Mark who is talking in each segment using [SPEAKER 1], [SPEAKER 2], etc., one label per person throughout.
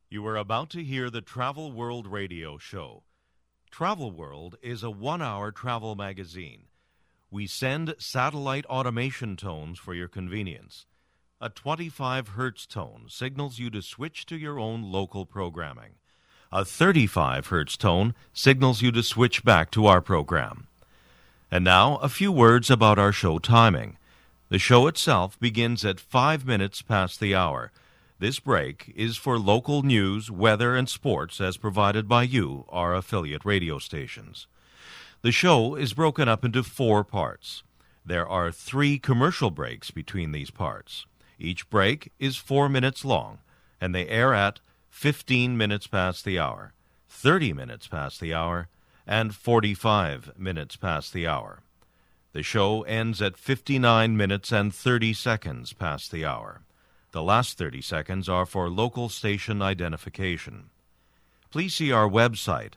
[SPEAKER 1] You are about to hear the Travel World radio show. Travel World is a one-hour travel magazine. We send satellite automation tones for your convenience. A 25 hertz tone signals you to switch to your own local programming. A 35 hertz tone signals you to switch back to our program. And now, a few words about our show timing. The show itself begins at 5 minutes past the hour. This break is for local news, weather, and sports as provided by you, our affiliate radio stations. The show is broken up into 4 parts. There are 3 commercial breaks between these parts. Each break is 4 minutes long, and they air at 15 minutes past the hour, 30 minutes past the hour, and 45 minutes past the hour. The show ends at 59 minutes and 30 seconds past the hour. The last 30 seconds are for local station identification. Please see our website,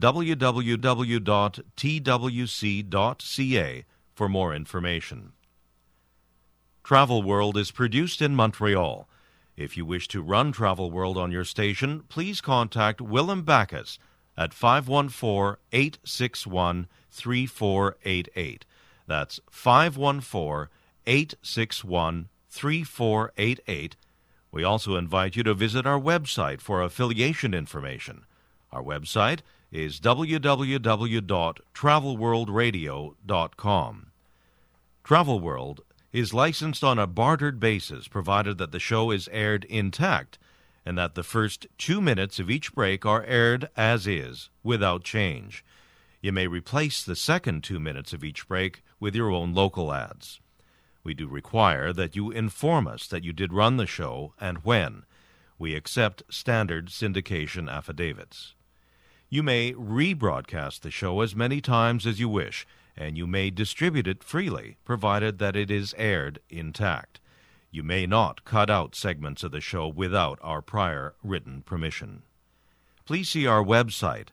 [SPEAKER 1] www.twc.ca, for more information. Travel World is produced in Montreal. If you wish to run Travel World on your station, please contact Willem Backus at 514-861-3488. That's 514-861-3488. We also invite you to visit our website for affiliation information. Our website is www.travelworldradio.com. Travel World is licensed on a bartered basis, provided that the show is aired intact and that the first 2 minutes of each break are aired as is, without change. You may replace the second 2 minutes of each break with your own local ads. We do require that you inform us that you did run the show and when. We accept standard syndication affidavits. You may rebroadcast the show as many times as you wish, and you may distribute it freely, provided that it is aired intact. You may not cut out segments of the show without our prior written permission. Please see our website,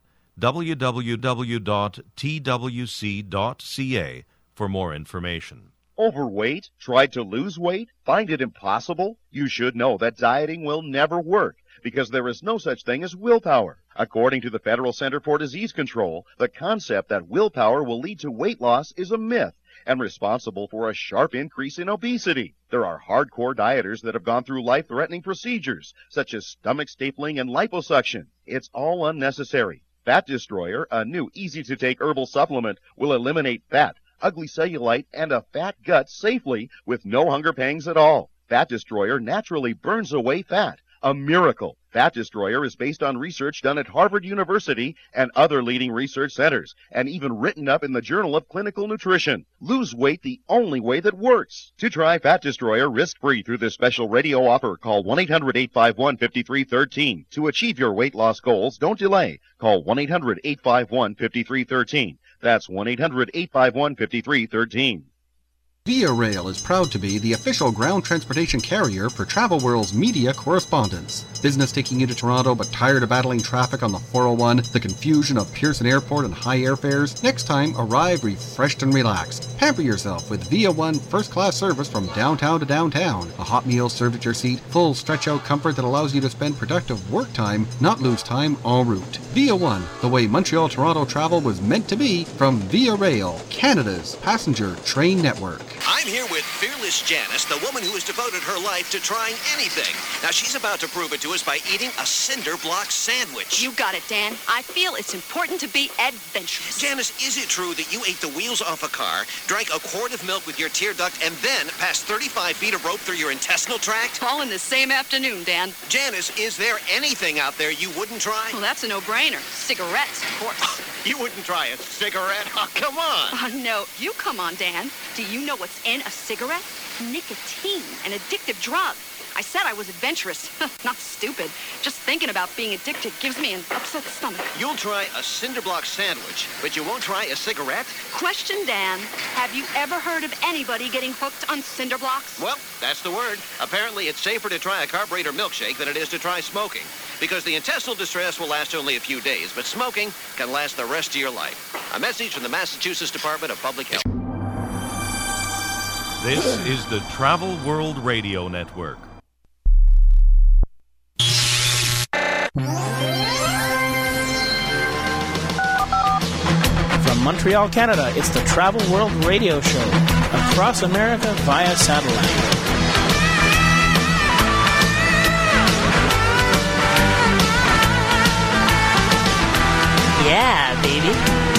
[SPEAKER 1] www.twc.ca, for more information.
[SPEAKER 2] Overweight? Tried to lose weight? Find it impossible? You should know that dieting will never work because there is no such thing as willpower. According to the Federal Center for Disease Control, the concept that willpower will lead to weight loss is a myth and responsible for a sharp increase in obesity. There are hardcore dieters that have gone through life-threatening procedures such as stomach stapling and liposuction. It's all unnecessary. Fat Destroyer, a new easy-to-take herbal supplement, will eliminate fat, ugly cellulite, and a fat gut safely with no hunger pangs at all. Fat Destroyer naturally burns away fat. A miracle. Fat Destroyer is based on research done at Harvard University and other leading research centers, and even written up in the Journal of Clinical Nutrition. Lose weight the only way that works. To try Fat Destroyer risk-free through this special radio offer, call 1-800-851-5313. To achieve your weight loss goals, don't delay. Call 1-800-851-5313. That's 1-800-851-5313.
[SPEAKER 3] Via Rail is proud to be the official ground transportation carrier for Travel World's media correspondents. Business taking you to Toronto but tired of battling traffic on the 401, the confusion of Pearson Airport and high airfares? Next time, arrive refreshed and relaxed. Pamper yourself with Via One first-class service from downtown to downtown. A hot meal served at your seat, full stretch-out comfort that allows you to spend productive work time, not lose time en route. Via One, the way Montreal-Toronto travel was meant to be, from Via Rail, Canada's passenger train network.
[SPEAKER 4] I'm here with Fearless Janice, the woman who has devoted her life to trying anything. Now, she's about to prove it to us by eating a cinder block sandwich.
[SPEAKER 5] You got it, Dan. I feel it's important to be adventurous.
[SPEAKER 4] Janice, is it true that you ate the wheels off a car, drank a quart of milk with your tear duct, and then passed 35 feet of rope through your intestinal tract?
[SPEAKER 5] All in the same afternoon, Dan.
[SPEAKER 4] Janice, is there anything out there you wouldn't try?
[SPEAKER 5] Well, that's a no-brainer. Cigarettes, of course.
[SPEAKER 4] You wouldn't try a cigarette? Oh, come on.
[SPEAKER 5] Oh, no. You come on, Dan. Do you know what's in a cigarette? Nicotine, an addictive drug. I said I was adventurous. Not stupid. Just thinking about being addicted gives me an upset stomach.
[SPEAKER 4] You'll try a cinder block sandwich, but you won't try a cigarette?
[SPEAKER 5] Question, Dan. Have you ever heard of anybody getting hooked on cinder blocks?
[SPEAKER 4] Well, that's the word. Apparently, it's safer to try a carburetor milkshake than it is to try smoking, because the intestinal distress will last only a few days, but smoking can last the rest of your life. A message from the Massachusetts Department of Public Health.
[SPEAKER 1] This is the Travel World Radio Network.
[SPEAKER 6] Montreal, Canada, it's the Travel World Radio Show, across America via satellite.
[SPEAKER 7] Yeah, baby.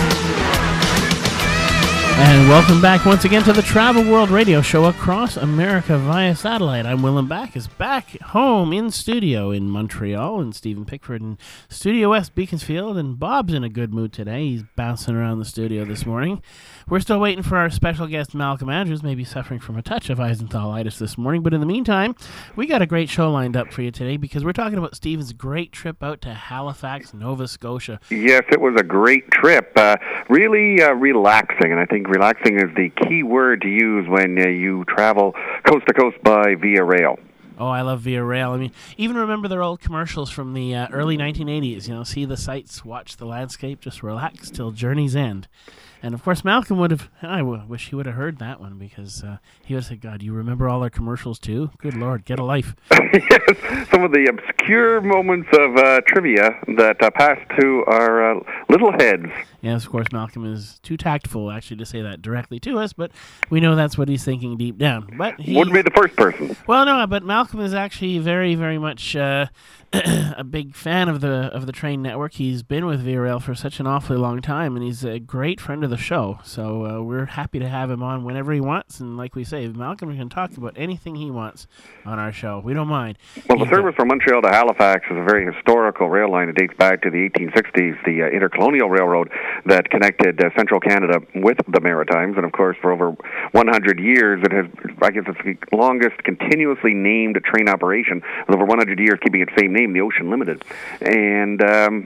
[SPEAKER 8] And welcome back once again to the Travel World Radio Show across America via satellite. I'm Willem Backus, back home in studio in Montreal, and Stephen Pickford in Studio West Beaconsfield, and Bob's in a good mood today. He's bouncing around the studio this morning. We're still waiting for our special guest, Malcolm Andrews, maybe suffering from a touch of Eisenthalitis this morning. But in the meantime, we got a great show lined up for you today because we're talking about Stephen's great trip out to Halifax, Nova Scotia.
[SPEAKER 9] Yes, it was a great trip. Really relaxing, and I think relaxing is the key word to use when you travel coast to coast by Via Rail.
[SPEAKER 8] Oh, I love Via Rail. I mean, even remember their old commercials from the early 1980s. You know, see the sights, watch the landscape, just relax till journey's end. And, of course, Malcolm would have, I wish he would have heard that one because he would have said, God, you remember all our commercials too? Good Lord, get a life.
[SPEAKER 9] Yes, some of the obscure moments of trivia that passed to our little heads.
[SPEAKER 8] Yes, of course, Malcolm is too tactful, actually, to say that directly to us, but we know that's what he's thinking deep down. But
[SPEAKER 9] wouldn't be the first person.
[SPEAKER 8] Well, no, but Malcolm is actually very, very much a big fan of the train network. He's been with Via Rail for such an awfully long time, and he's a great friend of the show. So we're happy to have him on whenever he wants. And like we say, Malcolm can talk about anything he wants on our show. We don't mind.
[SPEAKER 9] Well, the service from Montreal to Halifax is a very historical rail line. It dates back to the 1860s, the Intercolonial Railroad that connected central Canada with the Maritimes. And, of course, for over 100 years, it has, I guess it's the longest continuously named train operation, with over 100 years keeping its same name, the Ocean Limited. And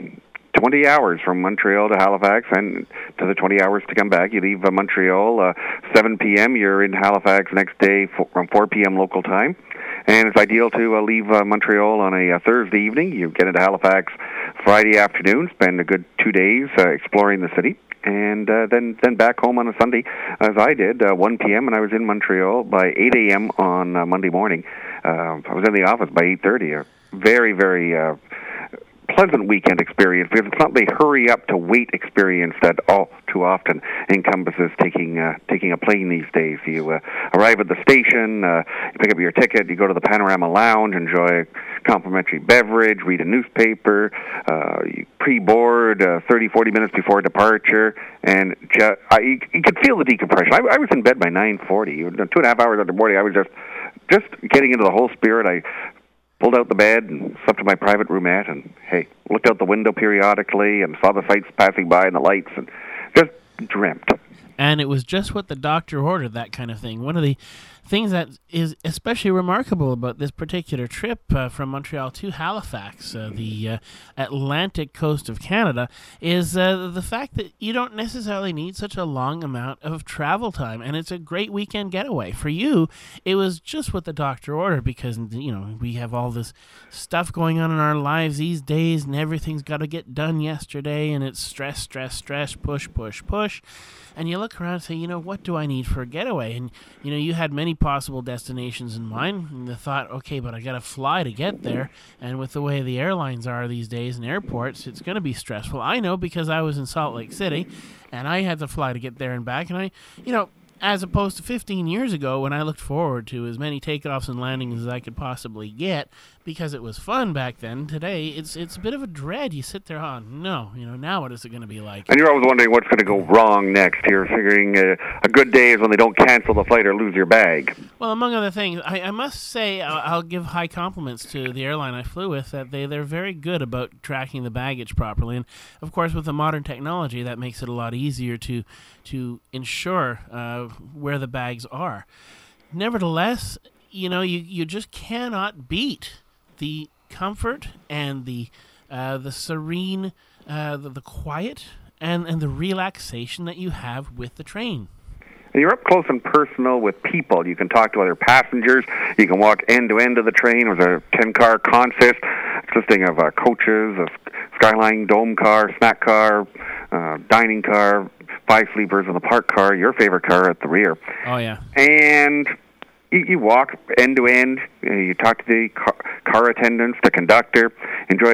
[SPEAKER 9] 20 hours from Montreal to Halifax, and to the 20 hours to come back. You leave Montreal 7 p.m., you're in Halifax next day from 4 p.m. local time. And it's ideal to leave Montreal on a Thursday evening. You get into Halifax Friday afternoon, spend a good 2 days exploring the city, and then back home on a Sunday, as I did, 1 p.m., and I was in Montreal by 8 a.m. on Monday morning. I was in the office by 8:30. A very, very pleasant weekend experience, because it's not the hurry up to wait experience that all too often encompasses taking a plane these days. You arrive at the station, you pick up your ticket, you go to the Panorama Lounge, enjoy a complimentary beverage, read a newspaper, you pre-board 30-40 minutes before departure, and you could feel the decompression. I was in bed by 9:40. 2.5 hours after boarding, I was just getting into the whole spirit. I pulled out the bed and slept in my private roomette, and hey, looked out the window periodically and saw the sights passing by and the lights, and just dreamt.
[SPEAKER 8] And it was just what the doctor ordered, that kind of thing. One of the things that is especially remarkable about this particular trip from Montreal to Halifax, the Atlantic coast of Canada, is the fact that you don't necessarily need such a long amount of travel time, and it's a great weekend getaway. For you, it was just what the doctor ordered because, you know, we have all this stuff going on in our lives these days, and everything's got to get done yesterday, and it's stress, stress, stress, push, push, push. And you look around and say, you know, what do I need for a getaway? And, you know, you had many possible destinations in mind. And the thought, okay, but I got to fly to get there. And with the way the airlines are these days and airports, it's going to be stressful. I know because I was in Salt Lake City and I had to fly to get there and back. And I, you know, as opposed to 15 years ago when I looked forward to as many takeoffs and landings as I could possibly get because it was fun back then. Today, it's a bit of a dread. You sit there, oh, no, you know, now what is it going to be like?
[SPEAKER 9] And you're always wondering what's going to go wrong next. You're figuring a good day is when they don't cancel the flight or lose your bag.
[SPEAKER 8] Well, among other things, I must say I'll give high compliments to the airline I flew with that they're very good about tracking the baggage properly. And, of course, with the modern technology, that makes it a lot easier to ensure where the bags are. Nevertheless, you know, you just cannot beat the comfort and the serene, the quiet and the relaxation that you have with the train.
[SPEAKER 9] And you're up close and personal with people. You can talk to other passengers. You can walk end to end of the train. It was a 10-car consist consisting of coaches, a Skyline Dome car, snack car, dining car, 5 sleepers, and the park car, your favorite car at the rear.
[SPEAKER 8] Oh, yeah.
[SPEAKER 9] And you walk end to end. You talk to the car attendants, the conductor, enjoy a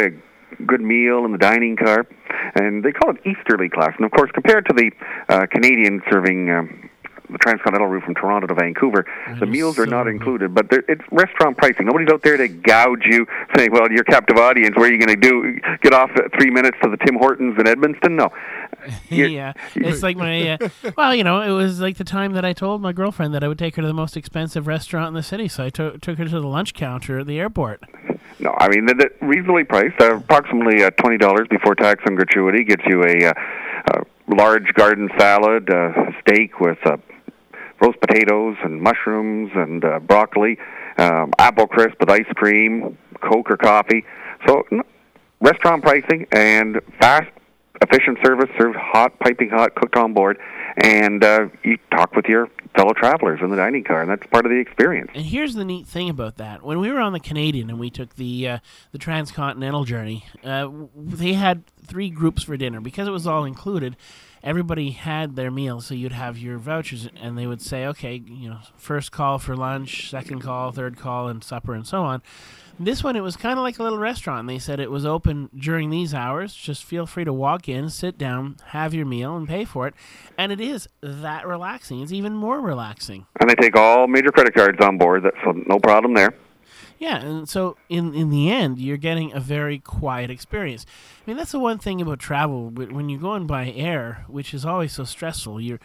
[SPEAKER 9] good meal in the dining car, and they call it Easterly class. And of course, compared to the Canadian serving the transcontinental route from Toronto to Vancouver, the meals are not included, but it's restaurant pricing. Nobody's out there to gouge you, saying, well, you're captive audience, what are you going to get off at 3 minutes to the Tim Hortons in Edmonton? No.
[SPEAKER 8] Yeah, it's like my, well, it was like the time that I told my girlfriend that I would take her to the most expensive restaurant in the city, so I took her to the lunch counter at the airport.
[SPEAKER 9] No, I mean, they're reasonably priced, approximately $20 before tax and gratuity, gets you a large garden salad, steak with roast potatoes and mushrooms and broccoli, apple crisp with ice cream, Coke or coffee. So restaurant pricing and fast, efficient service, served hot, piping hot, cooked on board, and you talk with your fellow travelers in the dining car, and that's part of the experience.
[SPEAKER 8] And here's the neat thing about that. When we were on the Canadian and we took the transcontinental journey, they had 3 groups for dinner. Because it was all included, everybody had their meal, so you'd have your vouchers, and they would say, okay, first call for lunch, second call, third call, and supper, and so on. This one, it was kind of like a little restaurant. They said it was open during these hours. Just feel free to walk in, sit down, have your meal, and pay for it. And it is that relaxing. It's even more relaxing.
[SPEAKER 9] And they take all major credit cards on board, so no problem there.
[SPEAKER 8] Yeah, and so in the end, you're getting a very quiet experience. I mean, that's the one thing about travel. When you're going by air, which is always so stressful, you're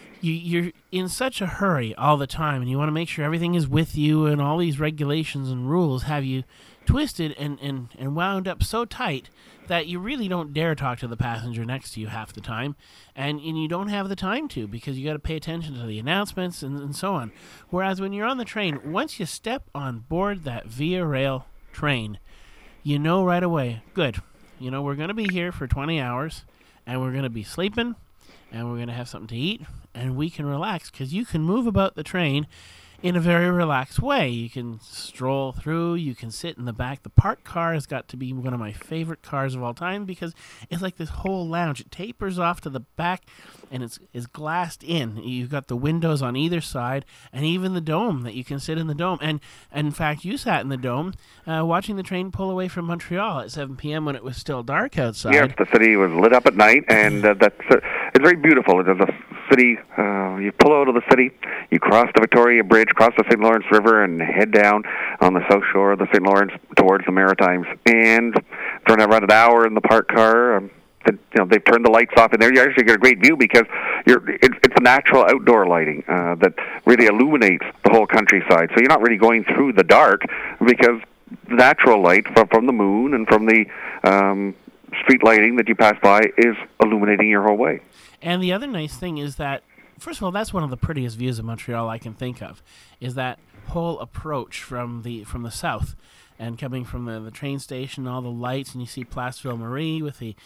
[SPEAKER 8] in such a hurry all the time, and you want to make sure everything is with you, and all these regulations and rules have you twisted and wound up so tight that you really don't dare talk to the passenger next to you half the time, and you don't have the time to, because you got to pay attention to the announcements and so on. Whereas when you're on the train, once you step on board that Via Rail train, you know right away, good, we're going to be here for 20 hours, and we're going to be sleeping, and we're going to have something to eat, and we can relax, because you can move about the train in a very relaxed way. You can stroll through, you can sit in the back. The parked car has got to be one of my favorite cars of all time, because it's like this whole lounge. It tapers off to the back, and it's glassed in. You've got the windows on either side, and even the dome, that you can sit in the dome. And in fact, you sat in the dome watching the train pull away from Montreal at 7 p.m. when it was still dark outside.
[SPEAKER 9] Yes, the city was lit up at night, and it's very beautiful. There's a city, you pull out of the city, you cross the Victoria Bridge, cross the St. Lawrence River, and head down on the south shore of the St. Lawrence towards the Maritimes. And during around an hour in the parked car, they've turned the lights off in there. You actually get a great view, because it's a natural outdoor lighting that really illuminates the whole countryside. So you're not really going through the dark, because the natural light from the moon and from the street lighting that you pass by is illuminating your whole way.
[SPEAKER 8] And the other nice thing is that, first of all, that's one of the prettiest views of Montreal I can think of, is that whole approach from the south, and coming from the train station, all the lights, and you see Place Ville Marie with the,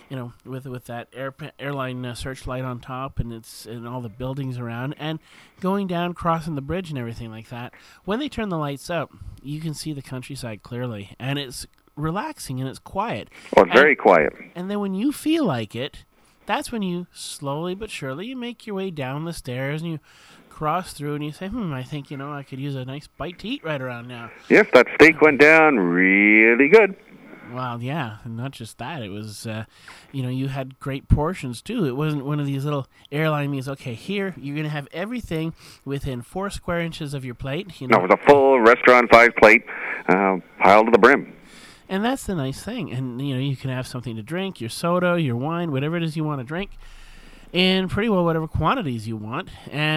[SPEAKER 8] with that airline searchlight on top, and all the buildings around, and going down, crossing the bridge and everything like that. When they turn the lights up, you can see the countryside clearly, and it's relaxing and it's quiet.
[SPEAKER 9] Well, it's very quiet.
[SPEAKER 8] And then when you feel like it, that's when you slowly but surely you make your way down the stairs, and you cross through, and you say, I think, I could use a nice bite to eat right around now.
[SPEAKER 9] Yes, that steak went down really good.
[SPEAKER 8] Well, yeah, and not just that. It was, you had great portions, too. It wasn't one of these little airline meals. Okay, here, you're going to have everything within 4 square inches of your plate.
[SPEAKER 9] No, it was a full restaurant-sized plate, piled to the brim.
[SPEAKER 8] And that's the nice thing. And, you can have something to drink, your soda, your wine, whatever it is you want to drink, in pretty well whatever quantities you want.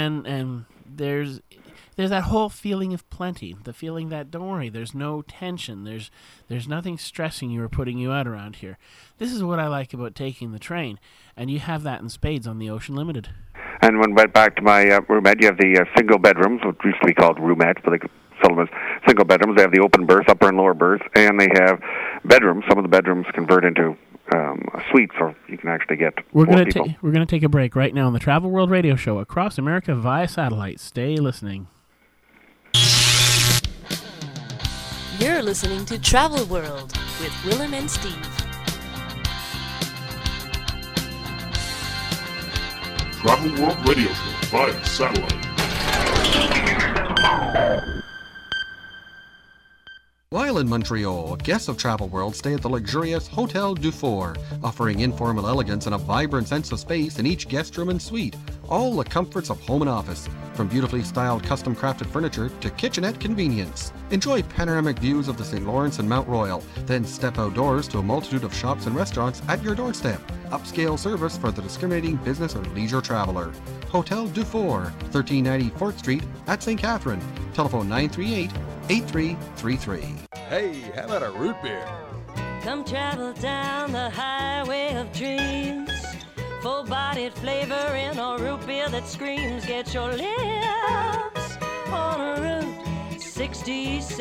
[SPEAKER 8] And there's that whole feeling of plenty, the feeling that, don't worry, there's no tension, there's nothing stressing you or putting you out around here. This is what I like about taking the train, and you have that in spades on the Ocean Limited.
[SPEAKER 9] And when I went back to my roomette, you have the single bedrooms, which used to be called roomettes, but they sell them as single bedrooms. They have the open berth, upper and lower berth, and they have bedrooms. Some of the bedrooms convert into suites, or you can actually get
[SPEAKER 8] We're going to take a break right now on the Travel World Radio Show across America via satellite. Stay listening.
[SPEAKER 7] You're listening to Travel World with Willem and Steve.
[SPEAKER 10] Travel World Radio Show via satellite.
[SPEAKER 3] Why While in Montreal, guests of Travel World stay at the luxurious Hotel Dufour, offering informal elegance and a vibrant sense of space in each guest room and suite. All the comforts of home and office, from beautifully styled custom-crafted furniture to kitchenette convenience. Enjoy panoramic views of the St. Lawrence and Mount Royal, then step outdoors to a multitude of shops and restaurants at your doorstep. Upscale service for the discriminating business or leisure traveler. Hotel Dufour, 1390 4th Street at St. Catherine. Telephone 938-8333.
[SPEAKER 11] Hey, how about a root beer?
[SPEAKER 12] Come travel down the highway of dreams. Full-bodied flavor in a root beer that screams. Get your lips on a Route 66.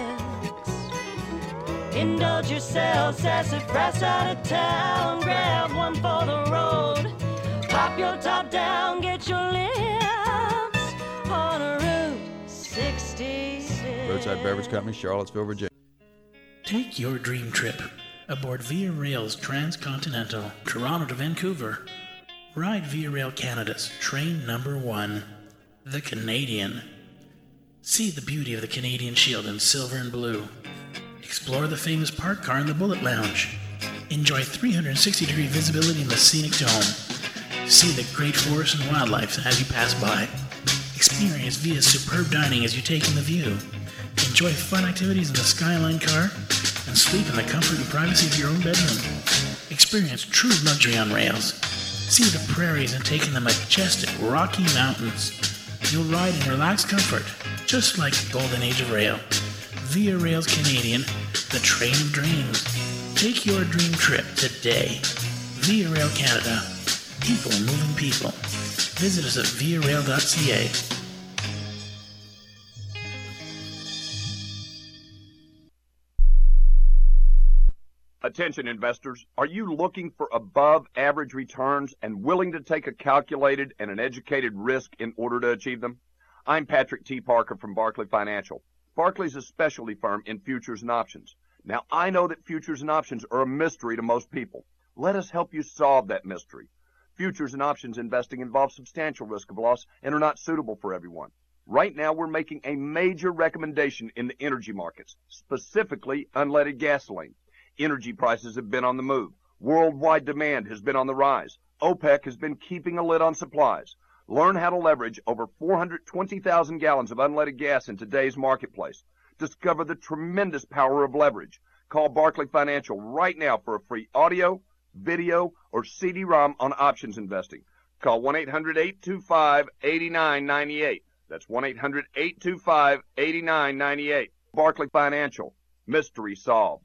[SPEAKER 12] Indulge yourself, sassafras out of town. Grab one for the road. Pop your top down, get your lips on a Route 66.
[SPEAKER 11] Roadside Beverage Company, Charlottesville, Virginia.
[SPEAKER 6] Take your dream trip aboard Via Rail's Transcontinental, Toronto to Vancouver. Ride Via Rail Canada's train number 1, the Canadian. See the beauty of the Canadian Shield in silver and blue. Explore the famous park car in the Bullet Lounge. Enjoy 360-degree visibility in the scenic dome. See the great forest and wildlife as you pass by. Experience Via's superb dining as you take in the view. Enjoy fun activities in the Skyline car and sleep in the comfort and privacy of your own bedroom. Experience true luxury on rails. See the prairies and take in the majestic Rocky Mountains. You'll ride in relaxed comfort, just like the golden age of rail. Via Rail's Canadian, the train of dreams. Take your dream trip today. Via Rail Canada. People moving people. Visit us at viarail.ca.
[SPEAKER 13] Attention investors, are you looking for above average returns and willing to take a calculated and an educated risk in order to achieve them? I'm Patrick T. Parker from Barclay Financial. Barclay's a specialty firm in futures and options. Now, I know that futures and options are a mystery to most people. Let us help you solve that mystery. Futures and options investing involves substantial risk of loss and are not suitable for everyone. Right now, we're making a major recommendation in the energy markets, specifically unleaded gasoline. Energy prices have been on the move. Worldwide demand has been on the rise. OPEC has been keeping a lid on supplies. Learn how to leverage over 420,000 gallons of unleaded gas in today's marketplace. Discover the tremendous power of leverage. Call Barclay Financial right now for a free audio, video, or CD-ROM on options investing. Call 1-800-825-8998. That's 1-800-825-8998. Barclay Financial. Mystery solved.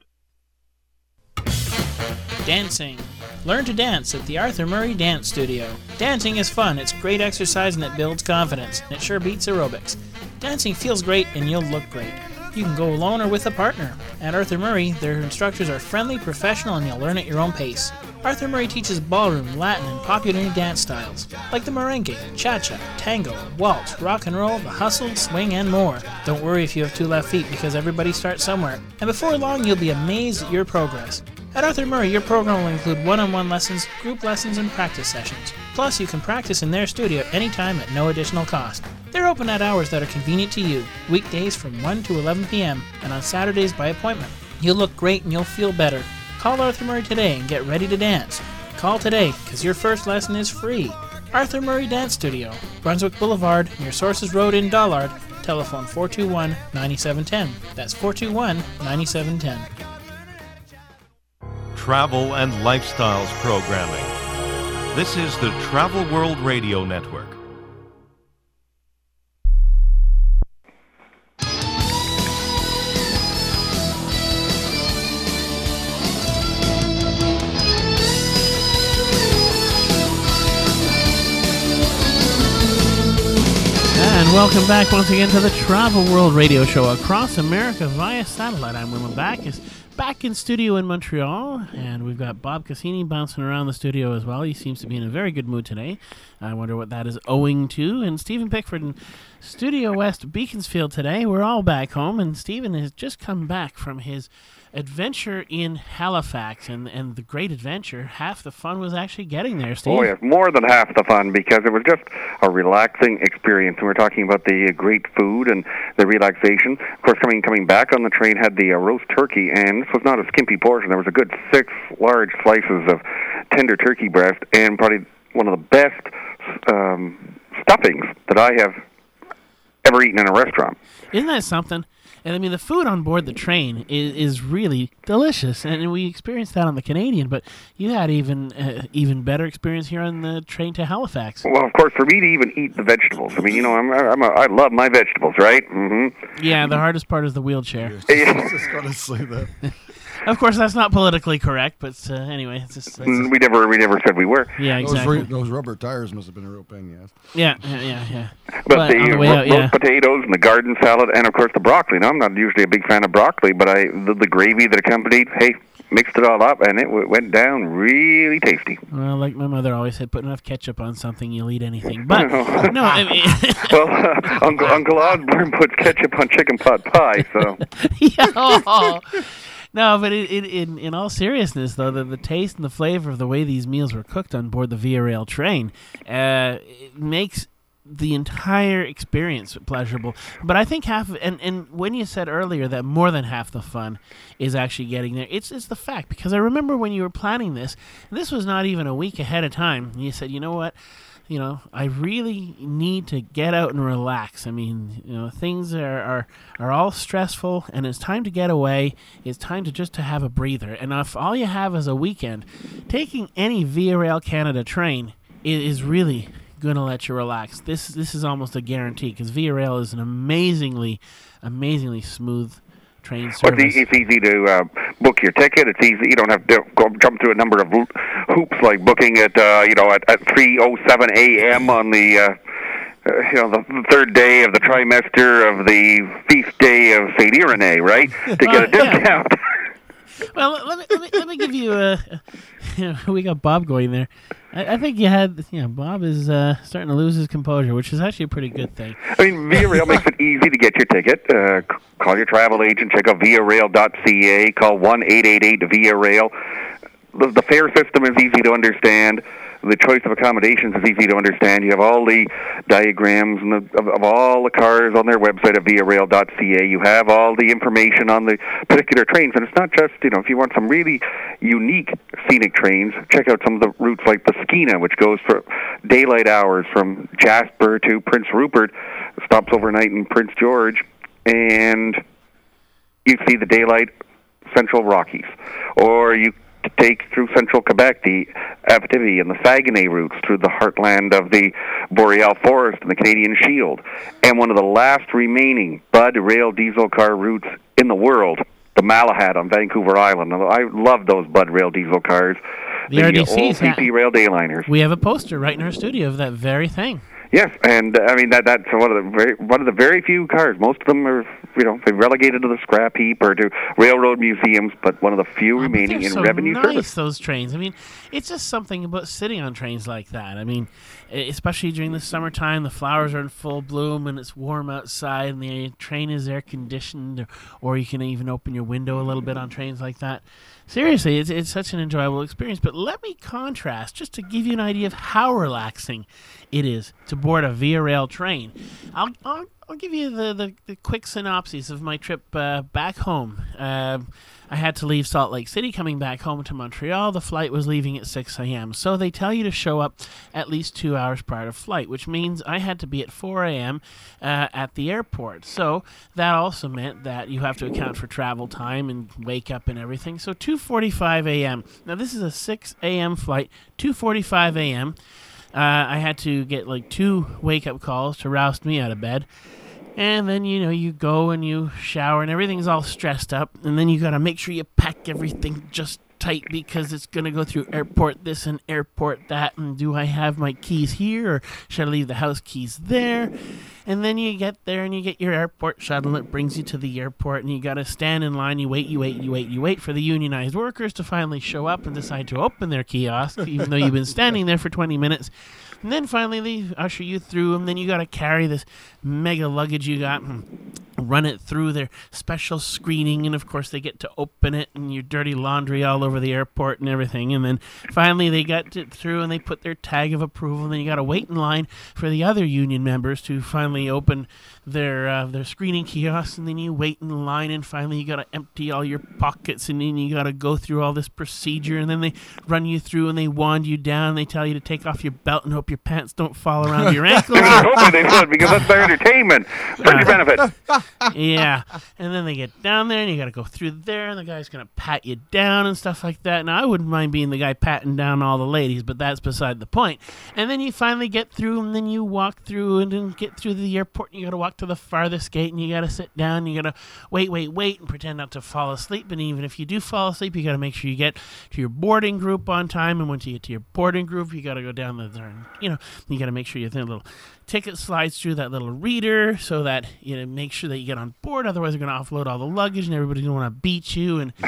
[SPEAKER 6] Dancing. Learn to dance at the Arthur Murray Dance Studio. Dancing is fun, it's great exercise, and it builds confidence. And it sure beats aerobics. Dancing feels great, and you'll look great. You can go alone or with a partner. At Arthur Murray, their instructors are friendly, professional, and you'll learn at your own pace. Arthur Murray teaches ballroom, Latin, and popular dance styles, like the merengue, cha-cha, tango, waltz, rock and roll, the hustle, swing, and more. Don't worry if you have 2 left feet, because everybody starts somewhere. And before long, you'll be amazed at your progress. At Arthur Murray, your program will include one-on-one lessons, group lessons, and practice sessions. Plus, you can practice in their studio anytime at no additional cost. They're open at hours that are convenient to you, weekdays from 1 to 11 p.m., and on Saturdays by appointment. You'll look great and you'll feel better. Call Arthur Murray today and get ready to dance. Call today, because your first lesson is free. Arthur Murray Dance Studio, Brunswick Boulevard, near Sources Road in Dollard. Telephone 421-9710. That's 421-9710.
[SPEAKER 1] Travel and lifestyles programming. This is the Travel World Radio Network.
[SPEAKER 8] And welcome back once again to the Travel World Radio Show across America via satellite. I'm William Backus, back in studio in Montreal, and we've got Bob Cassini bouncing around the studio as well. He seems to be in a very good mood today. I wonder what that is owing to. And Stephen Pickford, and Studio West, Beaconsfield today. We're all back home, and Stephen has just come back from his adventure in Halifax, and the great adventure. Half the fun was actually getting there, Steve.
[SPEAKER 9] Oh, yes, more than half the fun, because it was just a relaxing experience. And we're talking about the great food and the relaxation. Of course, coming back on the train had the roast turkey, and this was not a skimpy portion. There was a good 6 large slices of tender turkey breast, and probably one of the best stuffings that I have ever eaten in a restaurant.
[SPEAKER 8] Isn't that something? And I mean, the food on board the train is really delicious, and we experienced that on the Canadian. But you had even better experience here on the train to Halifax.
[SPEAKER 9] Well, of course, for me to even eat the vegetables, I mean, I love my vegetables, right? Mm-hmm.
[SPEAKER 8] Yeah, the hardest part is the wheelchair.
[SPEAKER 11] Just gotta say that.
[SPEAKER 8] Of course, that's not politically correct, but anyway, it's just...
[SPEAKER 9] We never said we were.
[SPEAKER 8] Yeah, exactly.
[SPEAKER 11] Those rubber tires must have been a real pain, yes.
[SPEAKER 8] Yeah.
[SPEAKER 9] But the roast potatoes and the garden salad, and of course the broccoli. Now, I'm not usually a big fan of broccoli, but the gravy that accompanied, mixed it all up, and it went down really tasty.
[SPEAKER 8] Well, like my mother always said, put enough ketchup on something, you'll eat anything. But, no, I mean...
[SPEAKER 9] well, Uncle Osborne puts ketchup on chicken pot pie, so...
[SPEAKER 8] No, but in all seriousness, though, the taste and the flavor of the way these meals were cooked on board the Via Rail train it makes the entire experience pleasurable. But I think and when you said earlier that more than half the fun is actually getting there, it's the fact. Because I remember when you were planning this was not even a week ahead of time, and you said, you know what? I really need to get out and relax. I mean, things are all stressful, and it's time to get away. It's time to have a breather. And if all you have is a weekend, taking any Via Rail Canada train is really going to let you relax. This is almost a guarantee, because Via Rail is an amazingly smooth train service.
[SPEAKER 9] It's easy to book your ticket. It's easy. You don't have to jump through a number of hoops like booking at 3:07 a.m. on the the third day of the trimester of the feast day of Saint Irenae, right? To get a discount.
[SPEAKER 8] Well, let me give you we got Bob going there. I think you had, Bob is starting to lose his composure, which is actually a pretty good thing.
[SPEAKER 9] I mean, Via Rail makes it easy to get your ticket. Call your travel agent, check out viarail.ca, call 1-888-VIA-RAIL. The fare system is easy to understand. The choice of accommodations is easy to understand. You have all the diagrams of all the cars on their website at viarail.ca. You have all the information on the particular trains. And it's not just, if you want some really unique scenic trains, check out some of the routes like the Skeena, which goes for daylight hours from Jasper to Prince Rupert, stops overnight in Prince George, and you see the daylight Central Rockies. Or you take through central Quebec the Abitibi and the Saguenay routes through the heartland of the Boreal Forest and the Canadian Shield. And one of the last remaining Bud Rail diesel car routes in the world, the Malahat on Vancouver Island. I love those Bud Rail diesel cars.
[SPEAKER 8] The RDCs,
[SPEAKER 9] old CP Rail Dayliners.
[SPEAKER 8] We have a poster right in our studio of that very thing.
[SPEAKER 9] Yes, and I mean that's one of the very few cars. Most of them are, they're relegated to the scrap heap or to railroad museums, but one of the few remaining in revenue service.
[SPEAKER 8] Those trains. I mean, it's just something about sitting on trains like that. I mean, especially during the summertime, the flowers are in full bloom and it's warm outside, and the train is air conditioned, or you can even open your window a little bit on trains like that. Seriously, it's such an enjoyable experience. But let me contrast, just to give you an idea of how relaxing it is to board a Via Rail train. I'll give you the quick synopsis of my trip back home. I had to leave Salt Lake City coming back home to Montreal. The flight was leaving at 6 a.m. So they tell you to show up at least 2 hours prior to flight, which means I had to be at 4 a.m. At the airport. So that also meant that you have to account for travel time and wake up and everything. So 2:45 a.m. Now this is a 6 a.m. flight, 2:45 a.m. I had to get like 2 wake-up calls to roust me out of bed. And then, you go and you shower and everything's all stressed up. And then you got to make sure you pack everything just tight because it's going to go through airport this and airport that. And do I have my keys here, or should I leave the house keys there? And then you get there and you get your airport shuttle and it brings you to the airport, and you got to stand in line. You wait for the unionized workers to finally show up and decide to open their kiosk, even though you've been standing there for 20 minutes. And then finally they usher you through, and then you got to carry this mega luggage you got and run it through their special screening, and of course they get to open it and your dirty laundry all over the airport and everything. And then finally they got it through and they put their tag of approval, and then you got to wait in line for the other union members to finally open their screening kiosks, and then you wait in line, and finally you got to empty all your pockets, and then you got to go through all this procedure, and then they run you through and they wand you down, and they tell you to take off your belt and hope your pants don't fall around your ankles.
[SPEAKER 9] Hopefully they would, because that's their entertainment. For your benefit.
[SPEAKER 8] Yeah, and then they get down there, and you got to go through there, and the guy's going to pat you down and stuff like that. Now, I wouldn't mind being the guy patting down all the ladies, but that's beside the point. And then you finally get through, and then you walk through and then get through the airport, and you got to walk to the farthest gate, and you got to sit down, and you got to wait, and pretend not to fall asleep. And even if you do fall asleep, you got to make sure you get to your boarding group on time. And once you get to your boarding group, you got to go down there, and, you got to make sure you think a little ticket slides through that little reader so that make sure that you get on board. Otherwise, they're going to offload all the luggage, and everybody's going to want to beat you. And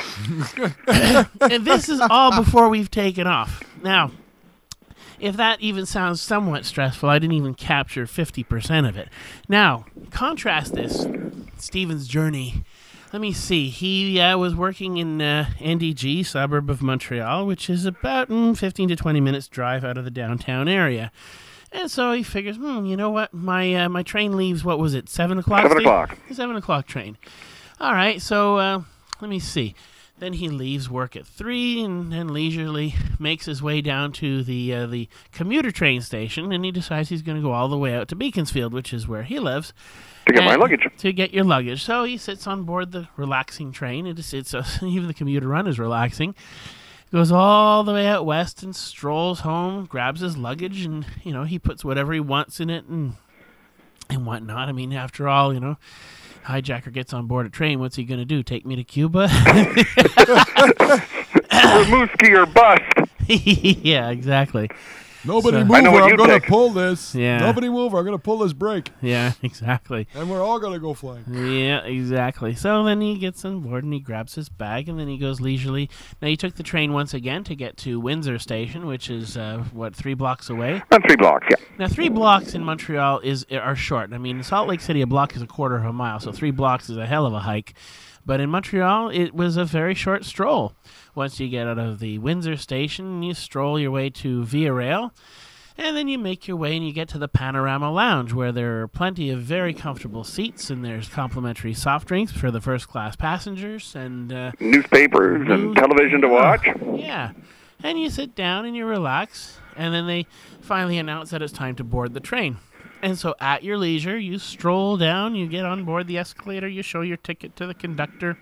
[SPEAKER 8] and this is all before we've taken off. Now, if that even sounds somewhat stressful, I didn't even capture 50% of it. Now, contrast this, Stephen's journey. Let me see. He was working in NDG, suburb of Montreal, which is about 15 to 20 minutes drive out of the downtown area. And so he figures, you know what? My train leaves, what was it, 7 o'clock?
[SPEAKER 9] 7 o'clock.
[SPEAKER 8] 7 o'clock train. All right, so let me see. Then he leaves work at 3 and then leisurely makes his way down to the commuter train station, and he decides he's going to go all the way out to Beaconsfield, which is where he lives.
[SPEAKER 9] To get my luggage.
[SPEAKER 8] To get your luggage. So he sits on board the relaxing train. Even the commuter run is relaxing. Goes all the way out west and strolls home, grabs his luggage, and, he puts whatever he wants in it and whatnot. I mean, after all, hijacker gets on board a train, what's he going to do? Take me to Cuba?
[SPEAKER 9] Rimouski or bust.
[SPEAKER 8] Yeah, exactly.
[SPEAKER 11] Nobody move or I'm going to pull this.
[SPEAKER 8] Yeah.
[SPEAKER 11] Nobody move or I'm going to pull this brake.
[SPEAKER 8] Yeah, exactly.
[SPEAKER 11] And we're all going to go flying.
[SPEAKER 8] Yeah, exactly. So then he gets on board and he grabs his bag and then he goes leisurely. Now, he took the train once again to get to Windsor Station, which is, 3 blocks away?
[SPEAKER 9] 3 blocks, yeah.
[SPEAKER 8] Now, 3 blocks in Montreal are short. I mean, in Salt Lake City, a block is a quarter of a mile, so 3 blocks is a hell of a hike. But in Montreal, it was a very short stroll. Once you get out of the Windsor Station, you stroll your way to Via Rail, and then you make your way and you get to the Panorama Lounge, where there are plenty of very comfortable seats, and there's complimentary soft drinks for the first-class passengers, and
[SPEAKER 9] newspapers and television to watch.
[SPEAKER 8] Yeah. And you sit down and you relax, and then they finally announce that it's time to board the train. And so at your leisure, you stroll down, you get on board the escalator, you show your ticket to the conductor,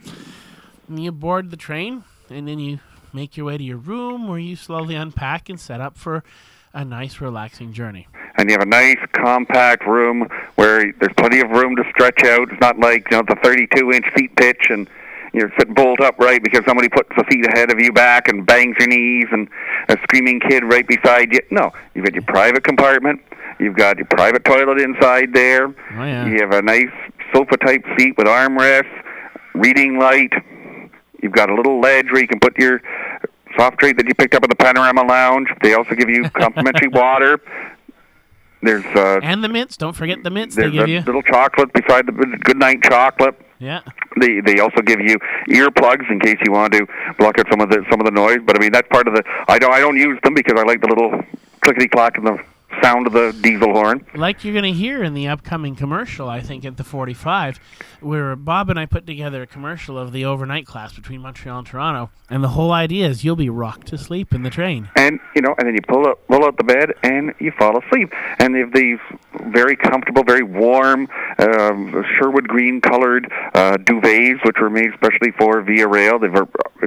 [SPEAKER 8] and you board the train, and then you make your way to your room where you slowly unpack and set up for a nice, relaxing journey.
[SPEAKER 9] And you have a nice, compact room where there's plenty of room to stretch out. It's not like, the 32-inch seat pitch and you're sitting bolt upright because somebody puts the seat ahead of you back and bangs your knees and a screaming kid right beside you. No, you've got your private compartment. You've got your private toilet inside there.
[SPEAKER 8] Oh, yeah.
[SPEAKER 9] You have a nice sofa-type seat with armrests, reading light. You've got a little ledge where you can put your soft drink that you picked up at the Panorama Lounge. They also give you complimentary water. There's
[SPEAKER 8] and the mints. Don't forget the mints they give you.
[SPEAKER 9] There's a little chocolate beside the good night chocolate.
[SPEAKER 8] Yeah.
[SPEAKER 9] They also give you earplugs in case you want to block out some of the noise. But I mean, that's part of the. I don't use them because I like the little clickety clack and the sound of the diesel horn.
[SPEAKER 8] Like you're going to hear in the upcoming commercial, I think, at the 45, where Bob and I put together a commercial of the overnight class between Montreal and Toronto, and the whole idea is you'll be rocked to sleep in the train.
[SPEAKER 9] And, and then you roll out the bed and you fall asleep. And they have these very comfortable, very warm, Sherwood green colored duvets, which were made especially for Via Rail. They were,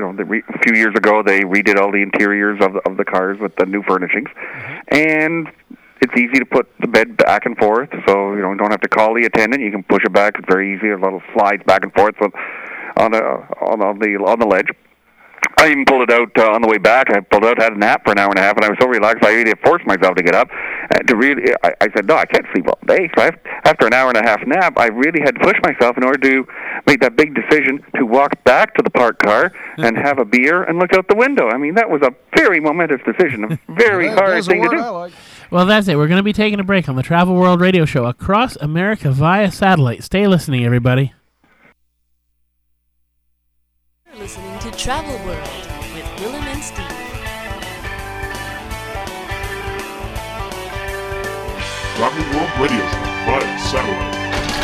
[SPEAKER 9] a few years ago they redid all the interiors of the cars with the new furnishings. Mm-hmm. And it's easy to put the bed back and forth, so you don't have to call the attendant. You can push it back. It's very easy. A little slides back and forth on the ledge. I even pulled it out on the way back. I pulled it out, had a nap for an hour and a half, and I was so relaxed I really forced myself to get up. I said, no, I can't sleep all day. So after an hour and a half nap, I really had to push myself in order to make that big decision to walk back to the parked car and have a beer and look out the window. I mean, that was a very momentous decision, a very hard thing to do.
[SPEAKER 8] Well, that's it. We're going to be taking a break on the Travel World Radio Show across America via satellite. Stay listening, everybody.
[SPEAKER 7] You're listening to Travel World with Willem and Steve.
[SPEAKER 10] Travel World Radio Show via satellite.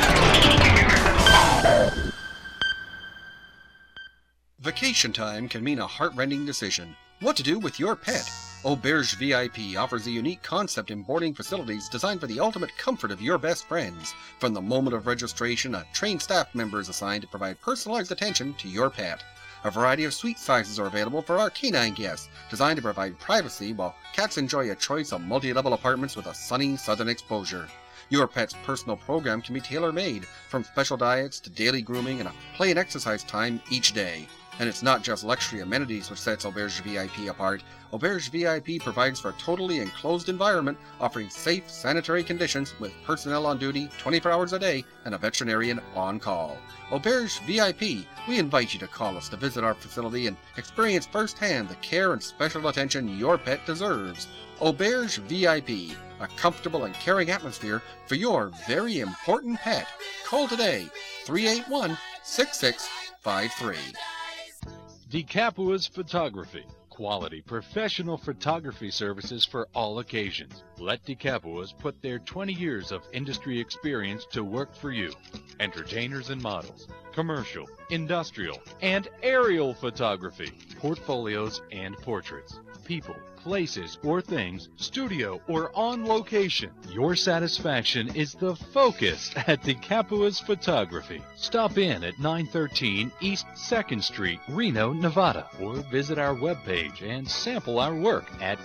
[SPEAKER 3] Vacation time can mean a heart-rending decision. What to do with your pet? Auberge VIP offers a unique concept in boarding facilities designed for the ultimate comfort of your best friends. From the moment of registration, a trained staff member is assigned to provide personalized attention to your pet. A variety of suite sizes are available for our canine guests, designed to provide privacy while cats enjoy a choice of multi-level apartments with a sunny southern exposure. Your pet's personal program can be tailor-made, from special diets to daily grooming and a play and exercise time each day. And it's not just luxury amenities which sets Auberge VIP apart. Auberge VIP provides for a totally enclosed environment, offering safe, sanitary conditions with personnel on duty 24 hours a day and a veterinarian on call. Auberge VIP, we invite you to call us to visit our facility and experience firsthand the care and special attention your pet deserves. Auberge VIP, a comfortable and caring atmosphere for your very important pet. Call today, 381-6653.
[SPEAKER 14] DeCapua's Photography. Quality professional photography services for all occasions. Let DeCapua's put their 20 years of industry experience to work for you. Entertainers and models, commercial, industrial, and aerial photography, portfolios and portraits, people, places, or things, studio or on location. Your satisfaction is the focus at DeCapua's Photography. Stop in at 913 East 2nd Street, Reno, Nevada, or visit our webpage and sample our work at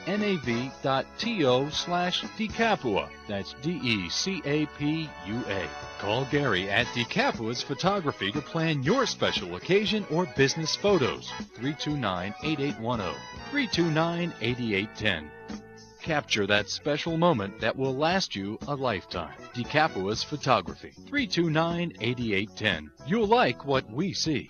[SPEAKER 14] nav.to/DeCapua. That's DECAPUA. Call Gary at DeCapua's Photography to plan your special occasion or business photos. 329-8810. 329-8810. Capture that special moment that will last you a lifetime. DeCapua's Photography. 329-8810. You'll like what we see.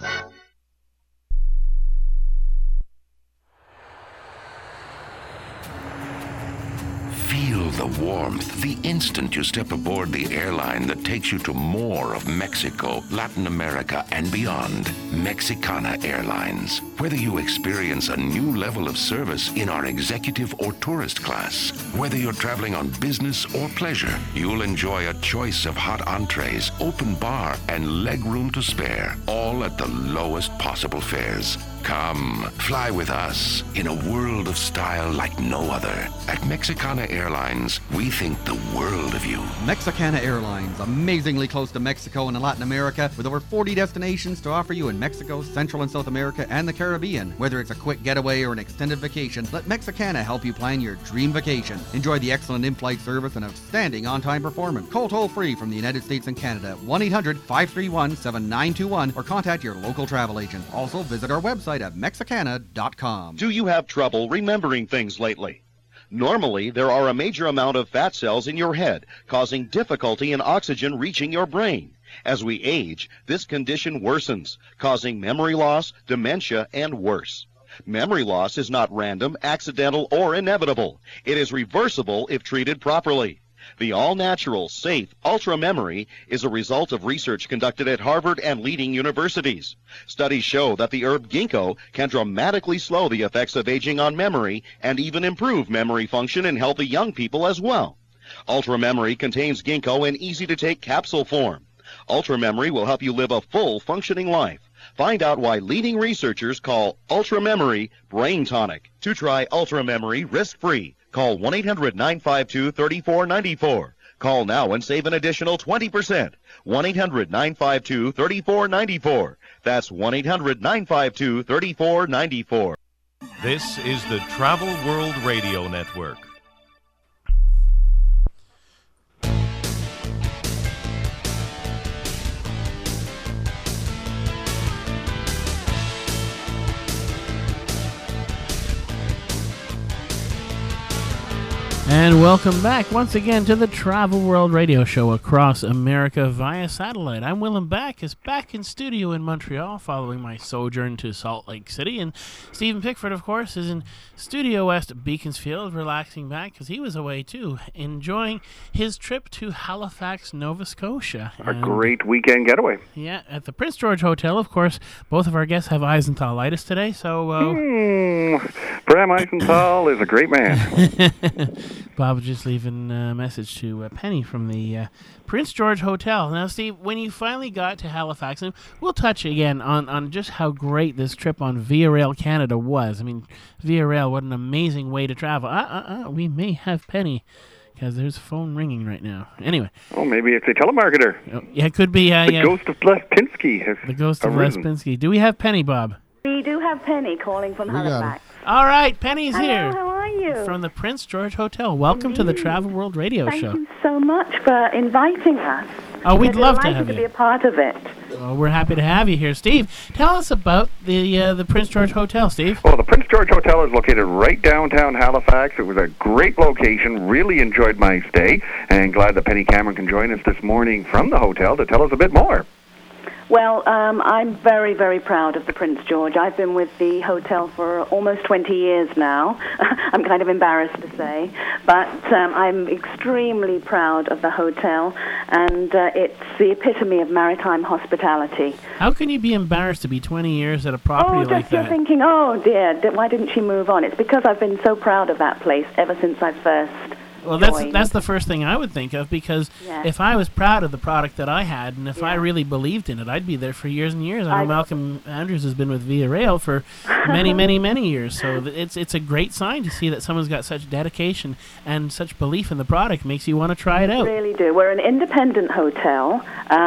[SPEAKER 15] Feel the warmth the instant you step aboard the airline that takes you to more of Mexico, Latin America, and beyond. Mexicana Airlines. Whether you experience a new level of service in our executive or tourist class, whether you're traveling on business or pleasure, you'll enjoy a choice of hot entrees, open bar, and legroom to spare, all at the lowest possible fares. Come, fly with us in a world of style like no other. At Mexicana Airlines, we think the world of you.
[SPEAKER 3] Mexicana Airlines, amazingly close to Mexico and Latin America, with over 40 destinations to offer you in Mexico, Central and South America, and the Caribbean. Whether it's a quick getaway or an extended vacation, let Mexicana help you plan your dream vacation. Enjoy the excellent in-flight service and outstanding on-time performance. Call toll-free from the United States and Canada, 1-800-531-7921, or contact your local travel agent. Also, visit our website at Mexicana.com.
[SPEAKER 2] Do you have trouble remembering things lately? Normally, there are a major amount of fat cells in your head, causing difficulty in oxygen reaching your brain. As we age, this condition worsens, causing memory loss, dementia, and worse. Memory loss is not random, accidental, or inevitable. It is reversible if treated properly. The all-natural, safe Ultra Memory is a result of research conducted at Harvard and leading universities. Studies show that the herb ginkgo can dramatically slow the effects of aging on memory and even improve memory function in healthy young people as well. Ultra Memory contains ginkgo in easy-to-take capsule form. Ultra Memory will help you live a full, functioning life. Find out why leading researchers call Ultra Memory Brain Tonic. To try Ultra Memory risk-free, call 1-800-952-3494. Call now and save an additional 20%. 1-800-952-3494. That's 1-800-952-3494.
[SPEAKER 1] This is the Travel World Radio Network.
[SPEAKER 8] And welcome back once again to the Travel World Radio Show across America via satellite. I'm Willem Back, is back in studio in Montreal following my sojourn to Salt Lake City. And Stephen Pickford, of course, is in Studio West at Beaconsfield, relaxing back because he was away too, enjoying his trip to Halifax, Nova Scotia.
[SPEAKER 9] A great weekend getaway.
[SPEAKER 8] Yeah, at the Prince George Hotel, of course. Both of our guests have Eisenthalitis today, so...
[SPEAKER 9] Bram Eisenthal is a great man.
[SPEAKER 8] Bob was just leaving a message to Penny from the Prince George Hotel. Now, Steve, when you finally got to Halifax, and we'll touch again on just how great this trip on Via Rail Canada was. I mean, Via Rail, what an amazing way to travel. We may have Penny, because there's a phone ringing right now. Anyway.
[SPEAKER 9] Oh, maybe it's a telemarketer.
[SPEAKER 8] Oh, yeah, it could be.
[SPEAKER 9] The ghost of Les Pinsky has
[SPEAKER 8] The ghost of Les Pinsky. Do we have Penny, Bob?
[SPEAKER 16] We do have Penny calling from Halifax.
[SPEAKER 8] All right, Penny's
[SPEAKER 16] Hello,
[SPEAKER 8] here.
[SPEAKER 16] How are you?
[SPEAKER 8] From the Prince George Hotel. Welcome to the Travel World Radio Show.
[SPEAKER 16] Thank you so much for inviting us.
[SPEAKER 8] Oh, we'd love to
[SPEAKER 16] We're
[SPEAKER 8] have
[SPEAKER 16] delighted
[SPEAKER 8] you.
[SPEAKER 16] to be a part of it.
[SPEAKER 8] Well, we're happy to have you here. Steve, tell us about the Prince George Hotel, Steve.
[SPEAKER 9] Well, the Prince George Hotel is located right downtown Halifax. It was a great location. Really enjoyed my stay, and glad that Penny Cameron can join us this morning from the hotel to tell us a bit more.
[SPEAKER 16] Well, I'm very, very proud of the Prince George. I've been with the hotel for almost 20 years now. I'm kind of embarrassed to say, but I'm extremely proud of the hotel, and it's the epitome of maritime hospitality.
[SPEAKER 8] How can you be embarrassed to be 20 years at a property like
[SPEAKER 16] You're
[SPEAKER 8] that?
[SPEAKER 16] thinking, oh dear, why didn't she move on? It's because I've been so proud of that place ever since I first
[SPEAKER 8] Well,
[SPEAKER 16] joined.
[SPEAKER 8] that's the first thing I would think of, because
[SPEAKER 16] Yeah.
[SPEAKER 8] if I was proud of the product that I had, and if I really believed in it, I'd be there for years and years. I know Malcolm Andrews has been with Via Rail for many, many, many years, so it's a great sign to see that someone's got such dedication and such belief in the product. Makes you want to try it out.
[SPEAKER 16] Really do. We're an independent hotel,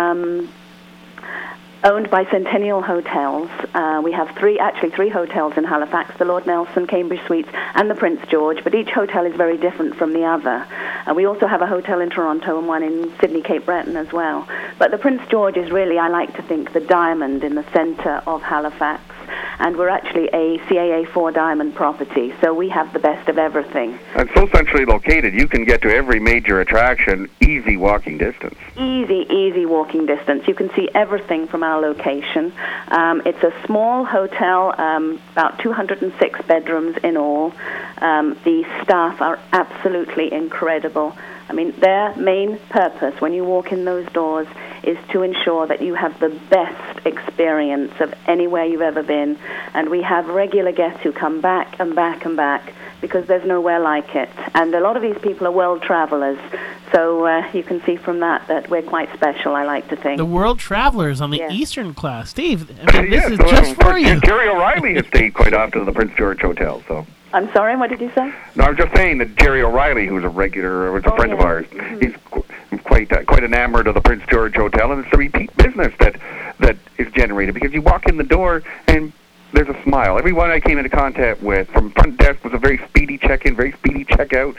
[SPEAKER 16] owned by Centennial Hotels. We have three hotels in Halifax, the Lord Nelson, Cambridge Suites, and the Prince George, but each hotel is very different from the other. We also have a hotel in Toronto and one in Sydney, Cape Breton as well. But the Prince George is really, I like to think, the diamond in the center of Halifax. And we're actually a CAA 4 diamond property, so we have the best of everything.
[SPEAKER 9] And so centrally located, you can get to every major attraction, easy walking distance.
[SPEAKER 16] Easy walking distance. You can see everything from our location. It's a small hotel, about 206 bedrooms in all. The staff are absolutely incredible. I mean, their main purpose when you walk in those doors is to ensure that you have the best experience of anywhere you've ever been. And we have regular guests who come back and back and back because there's nowhere like it. And a lot of these people are world travelers. So you can see from that we're quite special, I like to think.
[SPEAKER 8] The world travelers on the Eastern class. Steve, I mean, this is just for you.
[SPEAKER 9] Jerry O'Reilly has stayed quite often at the Prince George Hotel, so...
[SPEAKER 16] I'm sorry, what did you say?
[SPEAKER 9] No, I'm just saying that Jerry O'Reilly, who's a regular, was a friend of ours, he's quite enamored of the Prince George Hotel, and it's the repeat business that is generated, because you walk in the door and there's a smile. Everyone I came into contact with from front desk was a very speedy check-in, very speedy check-out.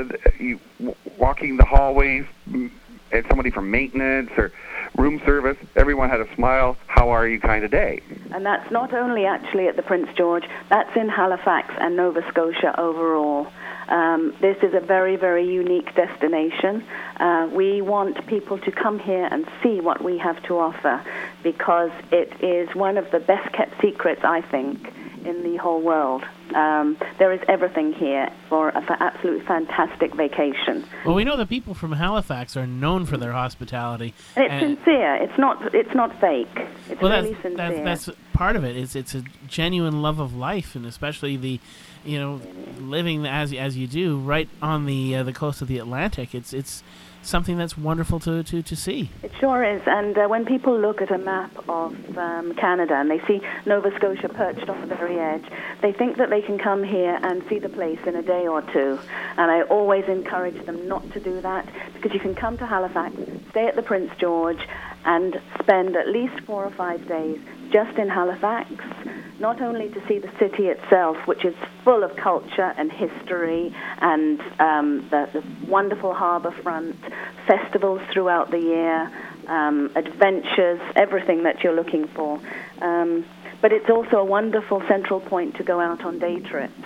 [SPEAKER 9] Walking the hallways, and somebody from maintenance or room service, everyone had a smile, how are you kind of day.
[SPEAKER 16] And that's not only actually at the Prince George, that's in Halifax and Nova Scotia overall. This is a very, very unique destination. We want people to come here and see what we have to offer, because it is one of the best-kept secrets, I think, in the whole world. There is everything here for absolutely fantastic vacation.
[SPEAKER 8] Well, we know that people from Halifax are known for their hospitality.
[SPEAKER 16] And it's sincere. It's not fake. It's really sincere.
[SPEAKER 8] That's part of it. It's a genuine love of life, and especially living as you do right on the coast of the Atlantic. It's something that's wonderful to see.
[SPEAKER 16] It sure is. And when people look at a map of Canada and they see Nova Scotia perched on the very edge, they think that they can come here and see the place in a day or two. And I always encourage them not to do that, because you can come to Halifax, stay at the Prince George, and spend at least 4 or 5 days just in Halifax, not only to see the city itself, which is full of culture and history, and the wonderful harbour front, festivals throughout the year, adventures, everything that you're looking for. But it's also a wonderful central point to go out on day trips.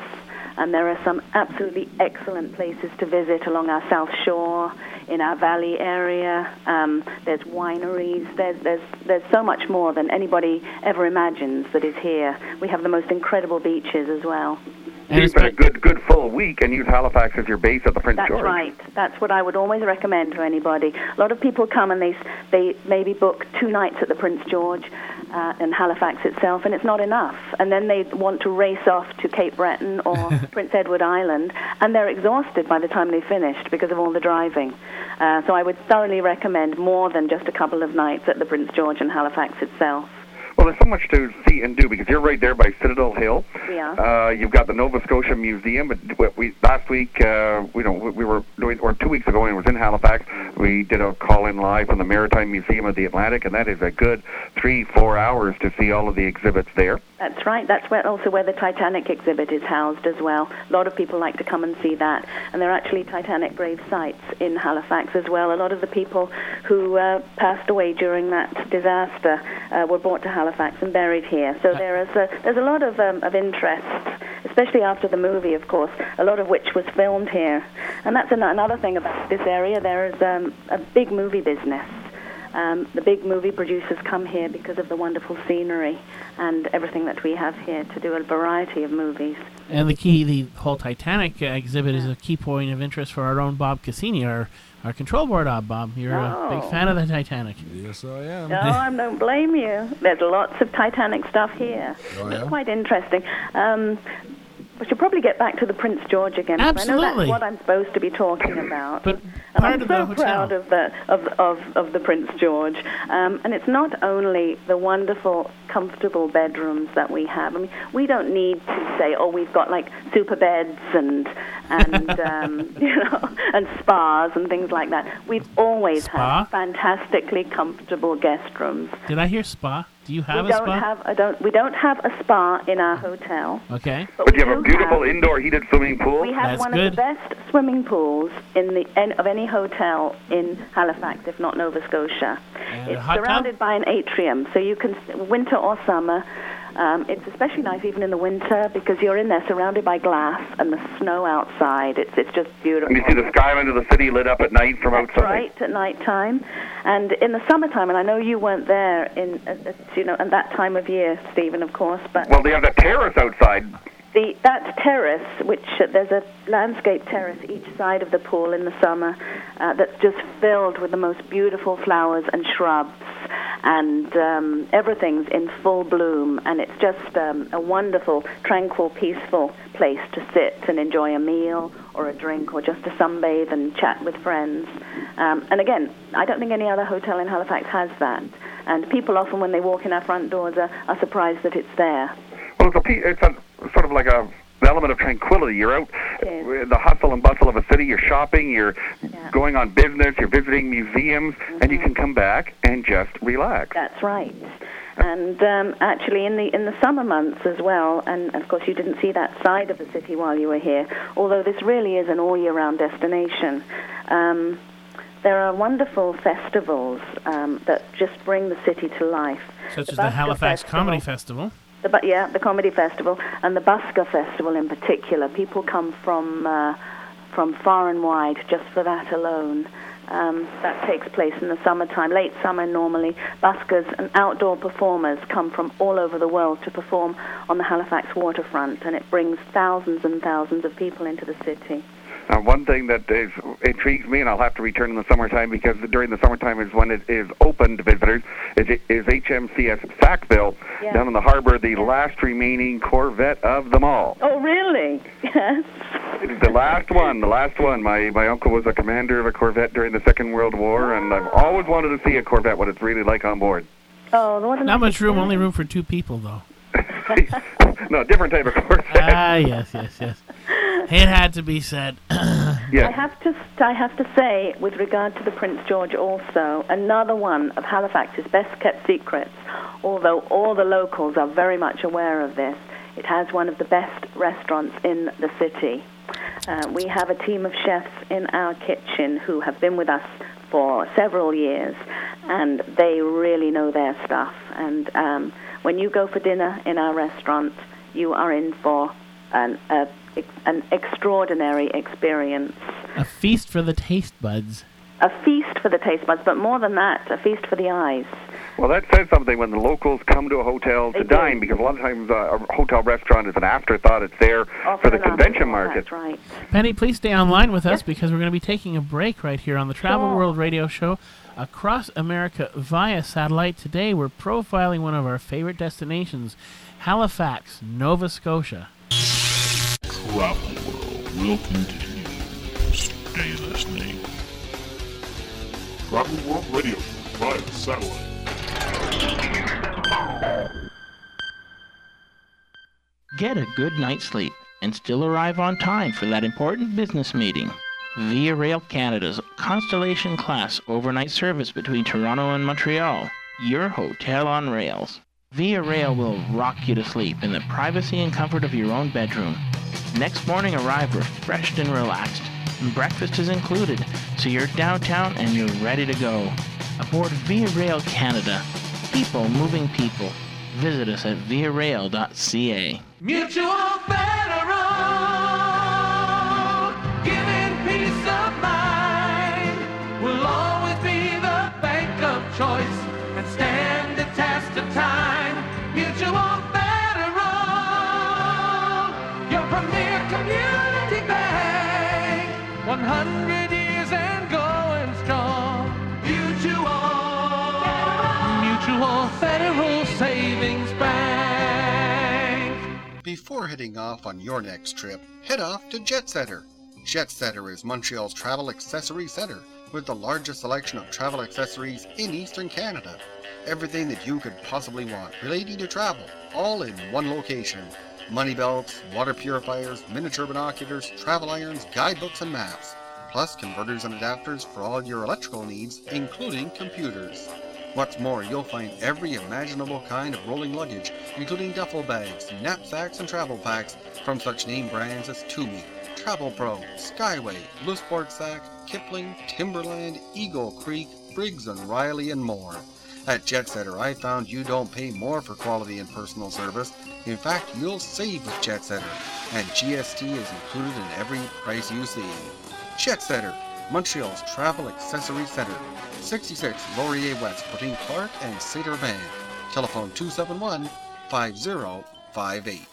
[SPEAKER 16] And there are some absolutely excellent places to visit along our South Shore, in our valley area. There's wineries. There's so much more than anybody ever imagines that is here. We have the most incredible beaches as well.
[SPEAKER 9] And you spend a good full week and use Halifax as your base at the Prince George.
[SPEAKER 16] That's right. That's what I would always recommend to anybody. A lot of people come and they maybe book 2 nights at the Prince George and Halifax itself, and it's not enough. And then they want to race off to Cape Breton or Prince Edward Island, and they're exhausted by the time they've finished because of all the driving. So I would thoroughly recommend more than just a couple of nights at the Prince George and Halifax itself.
[SPEAKER 9] Well, there's so much to see and do because you're right there by Citadel Hill.
[SPEAKER 16] We are.
[SPEAKER 9] You've got the Nova Scotia Museum. But last week, we were doing, or 2 weeks ago, when it was in Halifax, we did a call-in live from the Maritime Museum of the Atlantic, and that is a good 3-4 hours to see all of the exhibits there.
[SPEAKER 16] That's right. That's also where the Titanic exhibit is housed as well. A lot of people like to come and see that. And there are actually Titanic grave sites in Halifax as well. A lot of the people who passed away during that disaster were brought to Halifax and buried here. So there's a lot of interest, especially after the movie, of course, a lot of which was filmed here. And that's another thing about this area. There is a big movie business. The big movie producers come here because of the wonderful scenery and everything that we have here to do a variety of movies.
[SPEAKER 8] And the whole Titanic exhibit is a key point of interest for our own Bob Cassini, our control board op, Bob. You're a big fan of the Titanic.
[SPEAKER 11] Yes, I am.
[SPEAKER 16] No, I don't blame you. There's lots of Titanic stuff here.
[SPEAKER 11] Oh, yeah?
[SPEAKER 16] It's quite interesting. We should probably get back to the Prince George again.
[SPEAKER 8] Absolutely.
[SPEAKER 16] I know that's what I'm supposed to be talking about.
[SPEAKER 8] But
[SPEAKER 16] and I'm so proud of the Prince George. And it's not only the wonderful, comfortable bedrooms that we have. I mean, we don't need to say, oh, we've got like super beds and and spas and things like that. We've always had fantastically comfortable guest rooms.
[SPEAKER 8] Did I hear spa? Do you have a spa?
[SPEAKER 16] We don't have a spa in our hotel.
[SPEAKER 8] Okay.
[SPEAKER 9] But you have a beautiful indoor heated swimming pool.
[SPEAKER 16] We have one of the best swimming pools of any hotel in Halifax, if not Nova Scotia.
[SPEAKER 8] And
[SPEAKER 16] it's surrounded by an atrium, so you can, winter or summer. It's especially nice even in the winter because you're in there surrounded by glass and the snow outside. It's just beautiful.
[SPEAKER 9] And you see the skyline of the city lit up at night from outside.
[SPEAKER 16] Right, at night time. And in the summertime, and I know you weren't there at that time of year, Stephen, of course. But
[SPEAKER 9] well, they have the terrace outside.
[SPEAKER 16] That terrace, which there's a landscape terrace each side of the pool in the summer that's just filled with the most beautiful flowers and shrubs, and everything's in full bloom, and it's just a wonderful, tranquil, peaceful place to sit and enjoy a meal or a drink or just to sunbathe and chat with friends. And again, I don't think any other hotel in Halifax has that, and people often, when they walk in our front doors, are surprised that it's there.
[SPEAKER 9] Well, it's a sort of like an element of tranquility. You're out in the hustle and bustle of a city. You're shopping. You're going on business. You're visiting museums, and you can come back and just relax.
[SPEAKER 16] That's right. And actually, in the summer months as well, and of course you didn't see that side of the city while you were here, although this really is an all-year-round destination. There are wonderful festivals that just bring the city to life.
[SPEAKER 8] Such as the Halifax Comedy Festival.
[SPEAKER 16] The Comedy Festival and the Buska Festival in particular. People come from far and wide just for that alone. That takes place in the summertime, late summer normally. Buskers and outdoor performers come from all over the world to perform on the Halifax waterfront, and it brings thousands and thousands of people into the city.
[SPEAKER 9] Now, one thing that intrigues me, and I'll have to return in the summertime because during the summertime is when it is open to visitors, is HMCS Sackville down in the harbor, the last remaining Corvette of them all.
[SPEAKER 16] Oh, really? Yes.
[SPEAKER 9] It's the last one. My uncle was a commander of a Corvette during the Second World War, and I've always wanted to see a Corvette, what it's really like on board.
[SPEAKER 16] Oh,
[SPEAKER 8] not much room, only room for 2 people, though.
[SPEAKER 9] No, different type of Corvette.
[SPEAKER 8] Yes. It had to be said.
[SPEAKER 9] Yeah.
[SPEAKER 16] I have to say, with regard to the Prince George also, another one of Halifax's best-kept secrets, although all the locals are very much aware of this, it has one of the best restaurants in the city. We have a team of chefs in our kitchen who have been with us for several years, and they really know their stuff. And when you go for dinner in our restaurant, you are in for a an extraordinary experience.
[SPEAKER 8] A feast for the taste buds.
[SPEAKER 16] A feast for the taste buds, but more than that, a feast for the eyes.
[SPEAKER 9] Well, that says something when the locals come to a hotel to dine, because a lot of times a hotel restaurant is an afterthought. It's there for the convention market.
[SPEAKER 16] That's right.
[SPEAKER 8] Penny, please stay online with us because we're going to be taking a break right here on the Travel World Radio Show across America via satellite. Today, we're profiling one of our favorite destinations, Halifax, Nova Scotia.
[SPEAKER 10] Travel World will continue. Stay listening. Travel World Radio via satellite.
[SPEAKER 17] Get a good night's sleep and still arrive on time for that important business meeting. Via Rail Canada's Constellation Class overnight service between Toronto and Montreal. Your hotel on rails. Via Rail will rock you to sleep in the privacy and comfort of your own bedroom. Next morning, arrive refreshed and relaxed. Breakfast is included, so you're downtown and you're ready to go. Aboard Via Rail Canada. People moving people. Visit us at viarail.ca.
[SPEAKER 18] Mutual Federal, giving peace of mind, will always be the bank of choice and stand the test of time. Mutual Federal, your premier community bank, 100 years and going strong. Mutual Federal Savings Bank.
[SPEAKER 3] Before heading off on your next trip, head off to JetSetter. JetSetter is Montreal's travel accessory center with the largest selection of travel accessories in Eastern Canada. Everything that you could possibly want relating to travel, all in one location. Money belts, water purifiers, miniature binoculars, travel irons, guidebooks, and maps. Plus converters and adapters for all your electrical needs, including computers. What's more, you'll find every imaginable kind of rolling luggage, including duffel bags, knapsacks, and travel packs from such name brands as Tumi, Travel Pro, Skyway, Blue Sport Sack, Kipling, Timberland, Eagle Creek, Briggs & Riley, and more. At JetSetter, I found you don't pay more for quality and personal service. In fact, you'll save with JetSetter, and GST is included in every price you see. JetSetter, Montreal's travel accessory center. 66 Laurier West between Clark and Saint Urbain. Telephone 271-5058.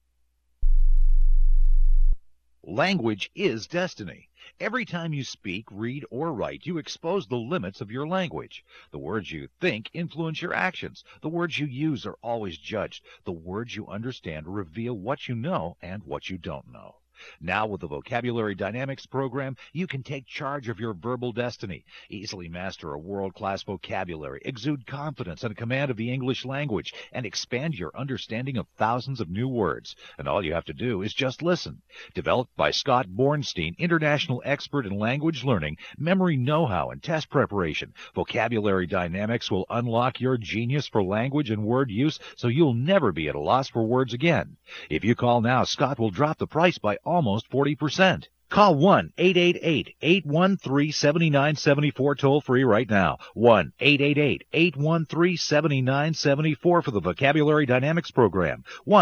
[SPEAKER 19] Language is destiny. Every time you speak, read, or write, you expose the limits of your language. The words you think influence your actions. The words you use are always judged. The words you understand reveal what you know and what you don't know. Now with the Vocabulary Dynamics program, you can take charge of your verbal destiny, easily master a world-class vocabulary, exude confidence and command of the English language, and expand your understanding of thousands of new words. And all you have to do is just listen. Developed by Scott Bornstein, international expert in language learning, memory know-how, and test preparation, Vocabulary Dynamics will unlock your genius for language and word use so you'll never be at a loss for words again. If you call now, Scott will drop the price by almost 40%. Call 1-888-813-7974 toll-free right now. 1-888-813-7974 for the Vocabulary Dynamics program.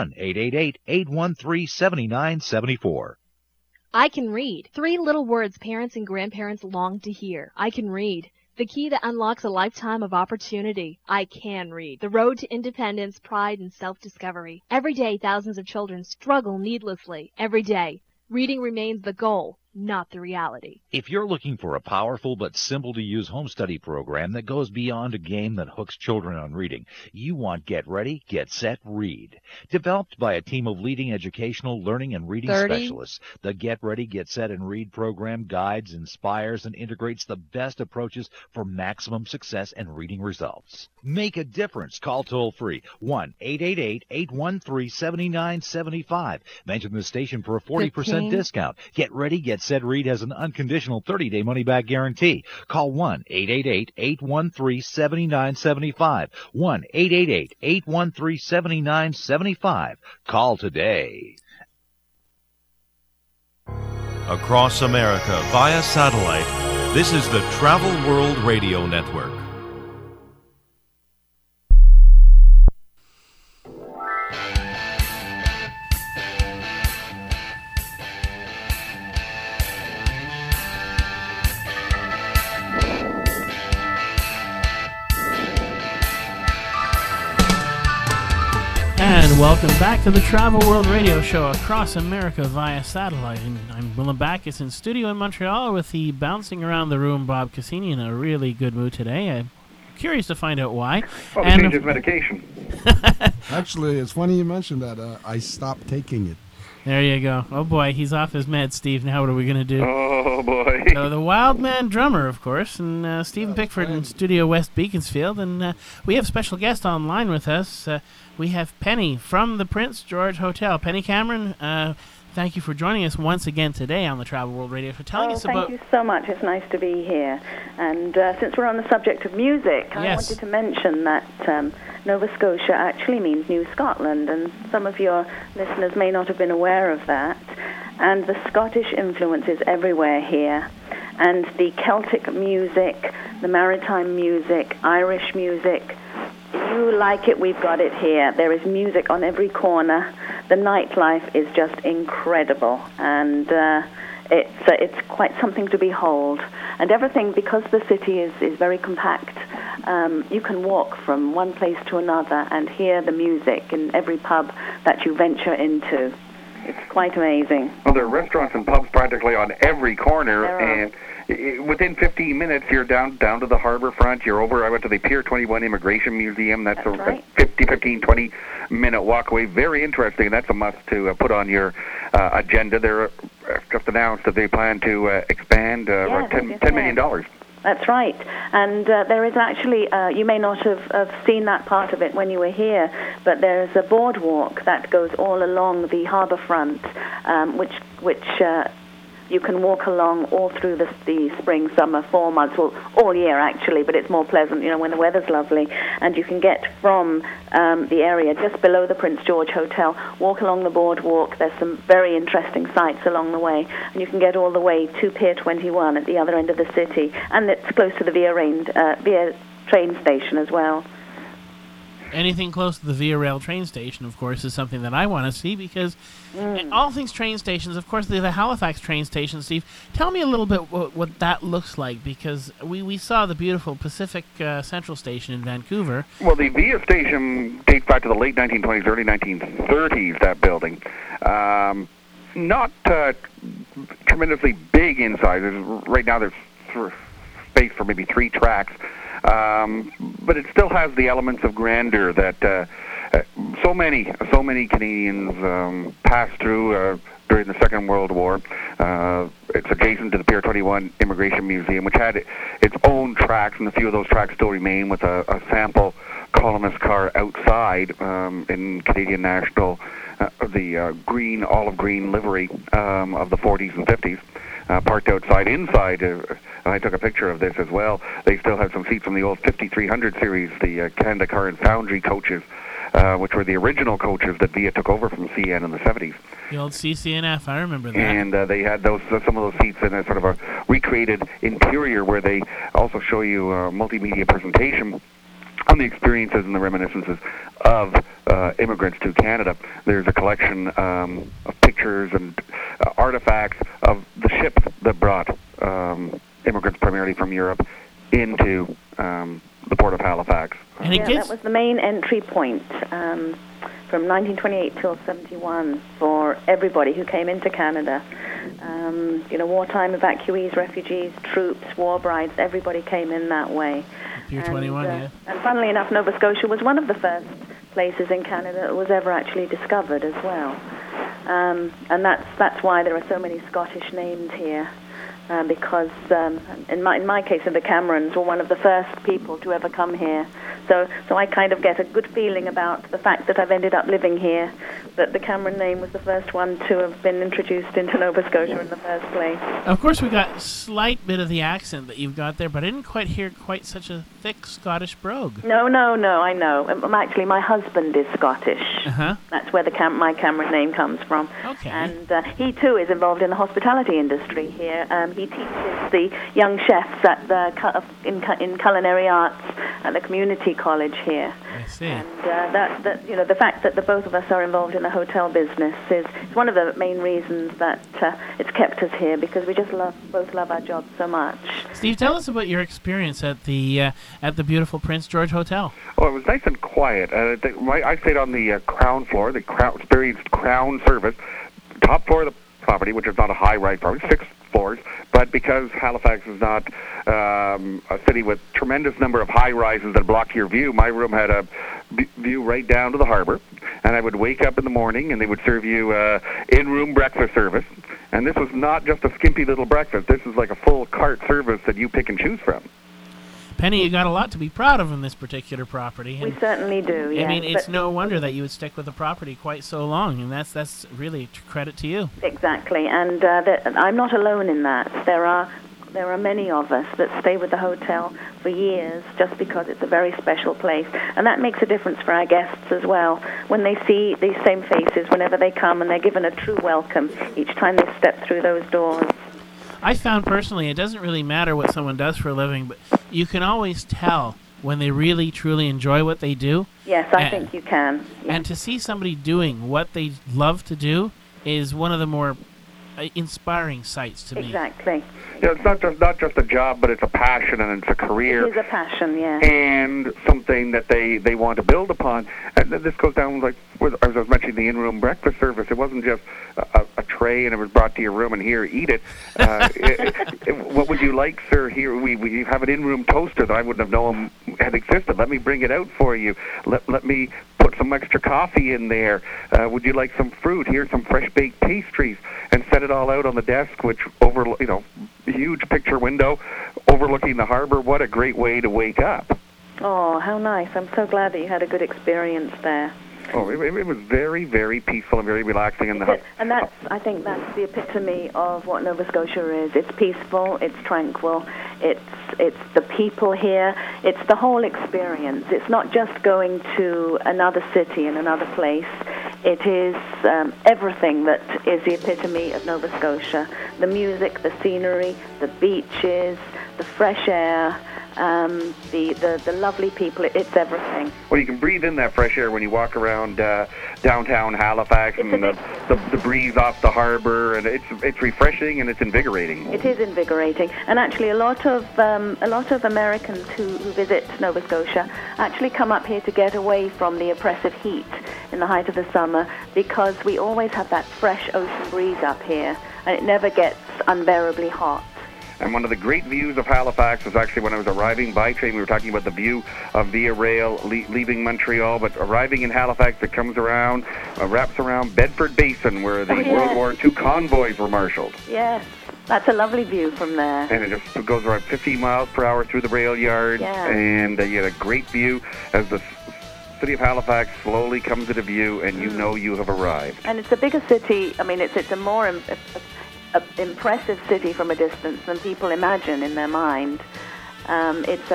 [SPEAKER 19] 1-888-813-7974.
[SPEAKER 20] I can read. 3 little words parents and grandparents long to hear. I can read. The key that unlocks a lifetime of opportunity. I can read. The road to independence, pride, and self-discovery. Every day, thousands of children struggle needlessly. Every day. Reading remains the goal, not the reality.
[SPEAKER 19] If you're looking for a powerful but simple-to-use home study program that goes beyond a game that hooks children on reading, you want Get Ready, Get Set, Read. Developed by a team of leading educational, learning, and reading specialists, the Get Ready, Get Set, and Read program guides, inspires, and integrates the best approaches for maximum success and reading results. Make a difference. Call toll-free 1-888-813-7975. Mention the station for a 40% discount. Get Ready, Get Set, Read has an unconditional 30-day money-back guarantee. Call 1-888-813-7975. 1-888-813-7975. Call today.
[SPEAKER 1] Across America via satellite, this is the Travel World Radio Network.
[SPEAKER 8] And welcome back to the Travel World Radio Show across America via satellite. And I'm Willem Backus in studio in Montreal with the bouncing around the room Bob Cassini in a really good mood today. I'm curious to find out why.
[SPEAKER 9] Well, he changed his medication.
[SPEAKER 11] Actually, it's funny you mentioned that. I stopped taking it.
[SPEAKER 8] There you go. Oh boy, he's off his meds, Steve. Now what are we going to do?
[SPEAKER 9] Oh boy.
[SPEAKER 8] So the Wild Man drummer, of course, and Stephen Pickford in Studio West Beaconsfield. And we have a special guest online with us. We have Penny from the Prince George Hotel. Penny Cameron, thank you for joining us once again today on the Travel World Radio for telling us about...
[SPEAKER 16] Thank you so much. It's nice to be here. And since we're on the subject of music, I wanted to mention that Nova Scotia actually means New Scotland, and some of your listeners may not have been aware of that. And the Scottish influence is everywhere here. And the Celtic music, the maritime music, Irish music, if you like it, we've got it here. There is music on every corner. The nightlife is just incredible, and it's quite something to behold. And everything, because the city is very compact, you can walk from one place to another and hear the music in every pub that you venture into. It's quite amazing.
[SPEAKER 9] Well, there are restaurants and pubs practically on every corner, and within 15 minutes, you're down to the harbor front. You're over. I went to the Pier 21 Immigration Museum. That's a 20-minute walk away. Very interesting. That's a must to put on your agenda. They're just announced that they plan to expand $10 million.
[SPEAKER 16] That's right. And there is actually, you may not have seen that part of it when you were here, but there's a boardwalk that goes all along the harbour front, which you can walk along all through the spring, summer, 4 months, well, all year actually, but it's more pleasant, when the weather's lovely. And you can get from the area just below the Prince George Hotel, walk along the boardwalk. There's some very interesting sights along the way, and you can get all the way to Pier 21 at the other end of the city, and it's close to the Via train station as well.
[SPEAKER 8] Anything close to the Via Rail train station, of course, is something that I want to see, because all things train stations, of course, the Halifax train station, Steve, tell me a little bit what that looks like, because we saw the beautiful Pacific Central station in Vancouver.
[SPEAKER 9] Well, the Via station dates back to the late 1920s, early 1930s, that building. Not tremendously big in size. Right now there's space for maybe 3 tracks. But it still has the elements of grandeur that so many Canadians passed through during the Second World War. It's adjacent to the Pier 21 Immigration Museum, which had its own tracks, and a few of those tracks still remain, with a sample columnist car outside in Canadian National, the olive green livery of the 40s and 50s. Parked outside. Inside, I took a picture of this as well. They still have some seats from the old 5300 series, the Canada Car and Foundry coaches, which were the original coaches that Via took over from CN in the 70s.
[SPEAKER 8] The old CCNF, I remember that.
[SPEAKER 9] And they had some of those seats in a sort of a recreated interior, where they also show you a multimedia presentation on the experiences and the reminiscences of immigrants to Canada. There's a collection of pictures and artifacts of the ships that brought immigrants primarily from Europe into the port of Halifax.
[SPEAKER 16] And that was the main entry point from 1928 till 71 for everybody who came into Canada. Wartime evacuees, refugees, troops, war brides, everybody came in that way.
[SPEAKER 8] Pier 21, yeah.
[SPEAKER 16] And funnily enough, Nova Scotia was one of the first places in Canada that was ever actually discovered as well. And that's why there are so many Scottish names here. Because in my case, the Camerons were one of the first people to ever come here. So I kind of get a good feeling about the fact that I've ended up living here, that the Cameron name was the first one to have been introduced into Nova Scotia in the first place.
[SPEAKER 8] Of course, we got a slight bit of the accent that you've got there, but I didn't quite hear quite such a thick Scottish brogue.
[SPEAKER 16] No, I know. Actually, my husband is Scottish.
[SPEAKER 8] Uh-huh.
[SPEAKER 16] That's where my Cameron name comes from.
[SPEAKER 8] Okay.
[SPEAKER 16] And he, too, is involved in the hospitality industry here. He teaches the young chefs at in culinary arts at the community college here.
[SPEAKER 8] see.
[SPEAKER 16] And the fact that the both of us are involved in the hotel business is one of the main reasons that it's kept us here, because we just both love our jobs so much.
[SPEAKER 8] Steve, tell us about your experience at the beautiful Prince George Hotel.
[SPEAKER 9] Well, it was nice and quiet. I stayed on the crown floor, experienced crown service, top floor of the property, which is not a high-rise property, 6 floors, but because Halifax is not a city with tremendous number of high-rises that block your view, my room had a view right down to the harbor, and I would wake up in the morning and they would serve you in-room breakfast service. And this was not just a skimpy little breakfast. This is like a full cart service that you pick and choose from.
[SPEAKER 8] Penny, you got a lot to be proud of in this particular property.
[SPEAKER 16] We certainly do, yes.
[SPEAKER 8] I mean, it's no wonder that you would stick with the property quite so long, and that's really credit to you.
[SPEAKER 16] Exactly, and I'm not alone in that. There are many of us that stay with the hotel for years just because it's a very special place, and that makes a difference for our guests as well. When they see these same faces whenever they come, and they're given a true welcome each time they step through those doors.
[SPEAKER 8] I found personally it doesn't really matter what someone does for a living, but you can always tell when they really, truly enjoy what they do.
[SPEAKER 16] Yes, I think you can. Yes.
[SPEAKER 8] And to see somebody doing what they love to do is one of the more inspiring sights to me.
[SPEAKER 16] Exactly.
[SPEAKER 9] Yeah, it's not just a job, but it's a passion and it's a career.
[SPEAKER 16] It is a passion, yeah.
[SPEAKER 9] And something that they want to build upon. And this goes down like, as I was mentioning, the in-room breakfast service. It wasn't just a tray and it was brought to your room and here, eat it. What would you like, sir? Here, we have an in-room toaster that I wouldn't have known had existed. Let me bring it out for you. Let me put some extra coffee in there. Would you like some fruit? Here's some fresh baked pastries, and set it all out on the desk, which huge picture window overlooking the harbor. What a great way to wake up.
[SPEAKER 16] Oh, how nice. I'm so glad that you had a good experience there.
[SPEAKER 9] Oh, it was very, very peaceful and very relaxing.
[SPEAKER 16] And I think that's the epitome of what Nova Scotia is. It's peaceful, it's tranquil, it's the people here, it's the whole experience. It's not just going to another city and another place. It is everything that is the epitome of Nova Scotia. The music, the scenery, the beaches, the fresh air, the lovely people. It's everything.
[SPEAKER 9] Well, you can breathe in that fresh air when you walk around downtown Halifax, and the breeze off the harbor, and it's refreshing and it's invigorating.
[SPEAKER 16] It is invigorating, and actually a lot of Americans who visit Nova Scotia actually come up here to get away from the oppressive heat in the height of the summer, because we always have that fresh ocean breeze up here, and it never gets unbearably hot.
[SPEAKER 9] And one of the great views of Halifax was actually when I was arriving by train. We were talking about the view of Via Rail leaving Montreal, but arriving in Halifax, it comes around, wraps around Bedford Basin, where the World War II convoys were marshaled.
[SPEAKER 16] Yes, that's a lovely view from there.
[SPEAKER 9] And it just goes around 50 miles per hour through the rail yard, and you get a great view as the city of Halifax slowly comes into view, and you know you have arrived.
[SPEAKER 16] And it's a bigger city. I mean, it's a more impressive city from a distance than people imagine in their mind. It's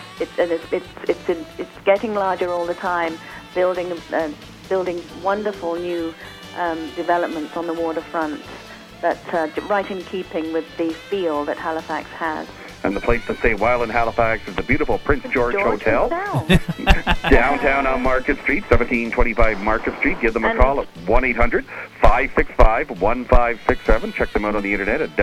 [SPEAKER 16] getting larger all the time, building wonderful new developments on the waterfront that right in keeping with the feel that Halifax has.
[SPEAKER 9] And the place to stay while in Halifax is the beautiful Prince George Hotel. Downtown on Market Street, 1725 Market Street. Give them a call at 1-800-565-1567. Check them out on the internet at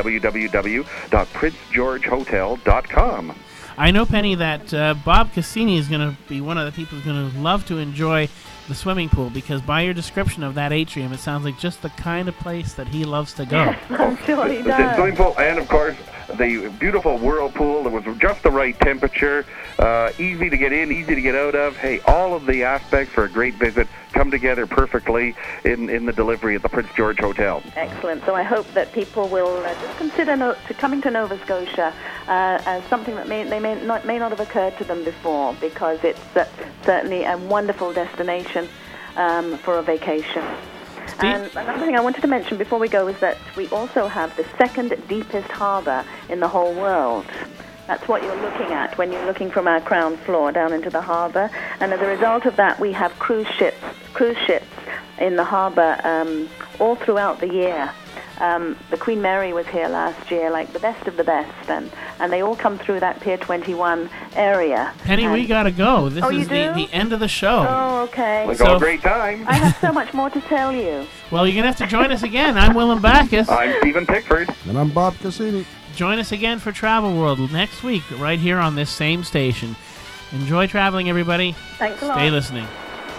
[SPEAKER 9] www.princegeorgehotel.com.
[SPEAKER 8] I know, Penny, that Bob Cassini is going to be one of the people who's going to love to enjoy the swimming pool, because by your description of that atrium, it sounds like just the kind of place that he loves to go.
[SPEAKER 16] I'm sure he does.
[SPEAKER 9] The swimming pool, and of course, the beautiful whirlpool that was just the right temperature, easy to get in, easy to get out of. Hey, all of the aspects for a great visit come together perfectly in the delivery at the Prince George Hotel.
[SPEAKER 16] Excellent. So I hope that people will just consider coming to Nova Scotia as something that may not have occurred to them before, because it's certainly a wonderful destination for a vacation. And another thing I wanted to mention before we go is that we also have the second deepest harbour in the whole world. That's what you're looking at when you're looking from our crown floor down into the harbour. And as a result of that, we have cruise ships in the harbour all throughout the year. The Queen Mary was here last year, like the best of the best, and they all come through that Pier 21 area.
[SPEAKER 8] Penny, we gotta go. This is the end of the show.
[SPEAKER 16] Oh, okay.
[SPEAKER 9] Let's have a great time.
[SPEAKER 16] I have so much more to tell you.
[SPEAKER 8] Well, you're gonna have to join us again. I'm Willem Backus.
[SPEAKER 9] I'm Stephen Pickford.
[SPEAKER 11] And I'm Bob Cassini.
[SPEAKER 8] Join us again for Travel World next week, right here on this same station. Enjoy traveling, everybody.
[SPEAKER 16] Thanks a lot.
[SPEAKER 8] Stay listening.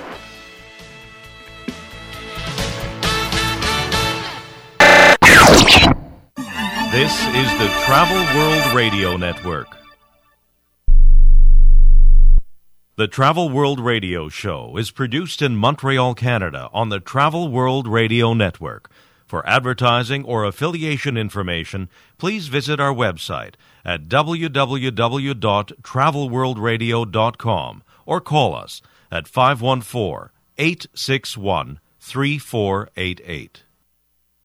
[SPEAKER 1] This is the Travel World Radio Network. The Travel World Radio Show is produced in Montreal, Canada on the Travel World Radio Network. For advertising or affiliation information, please visit our website at www.travelworldradio.com or call us at 514-861-3488.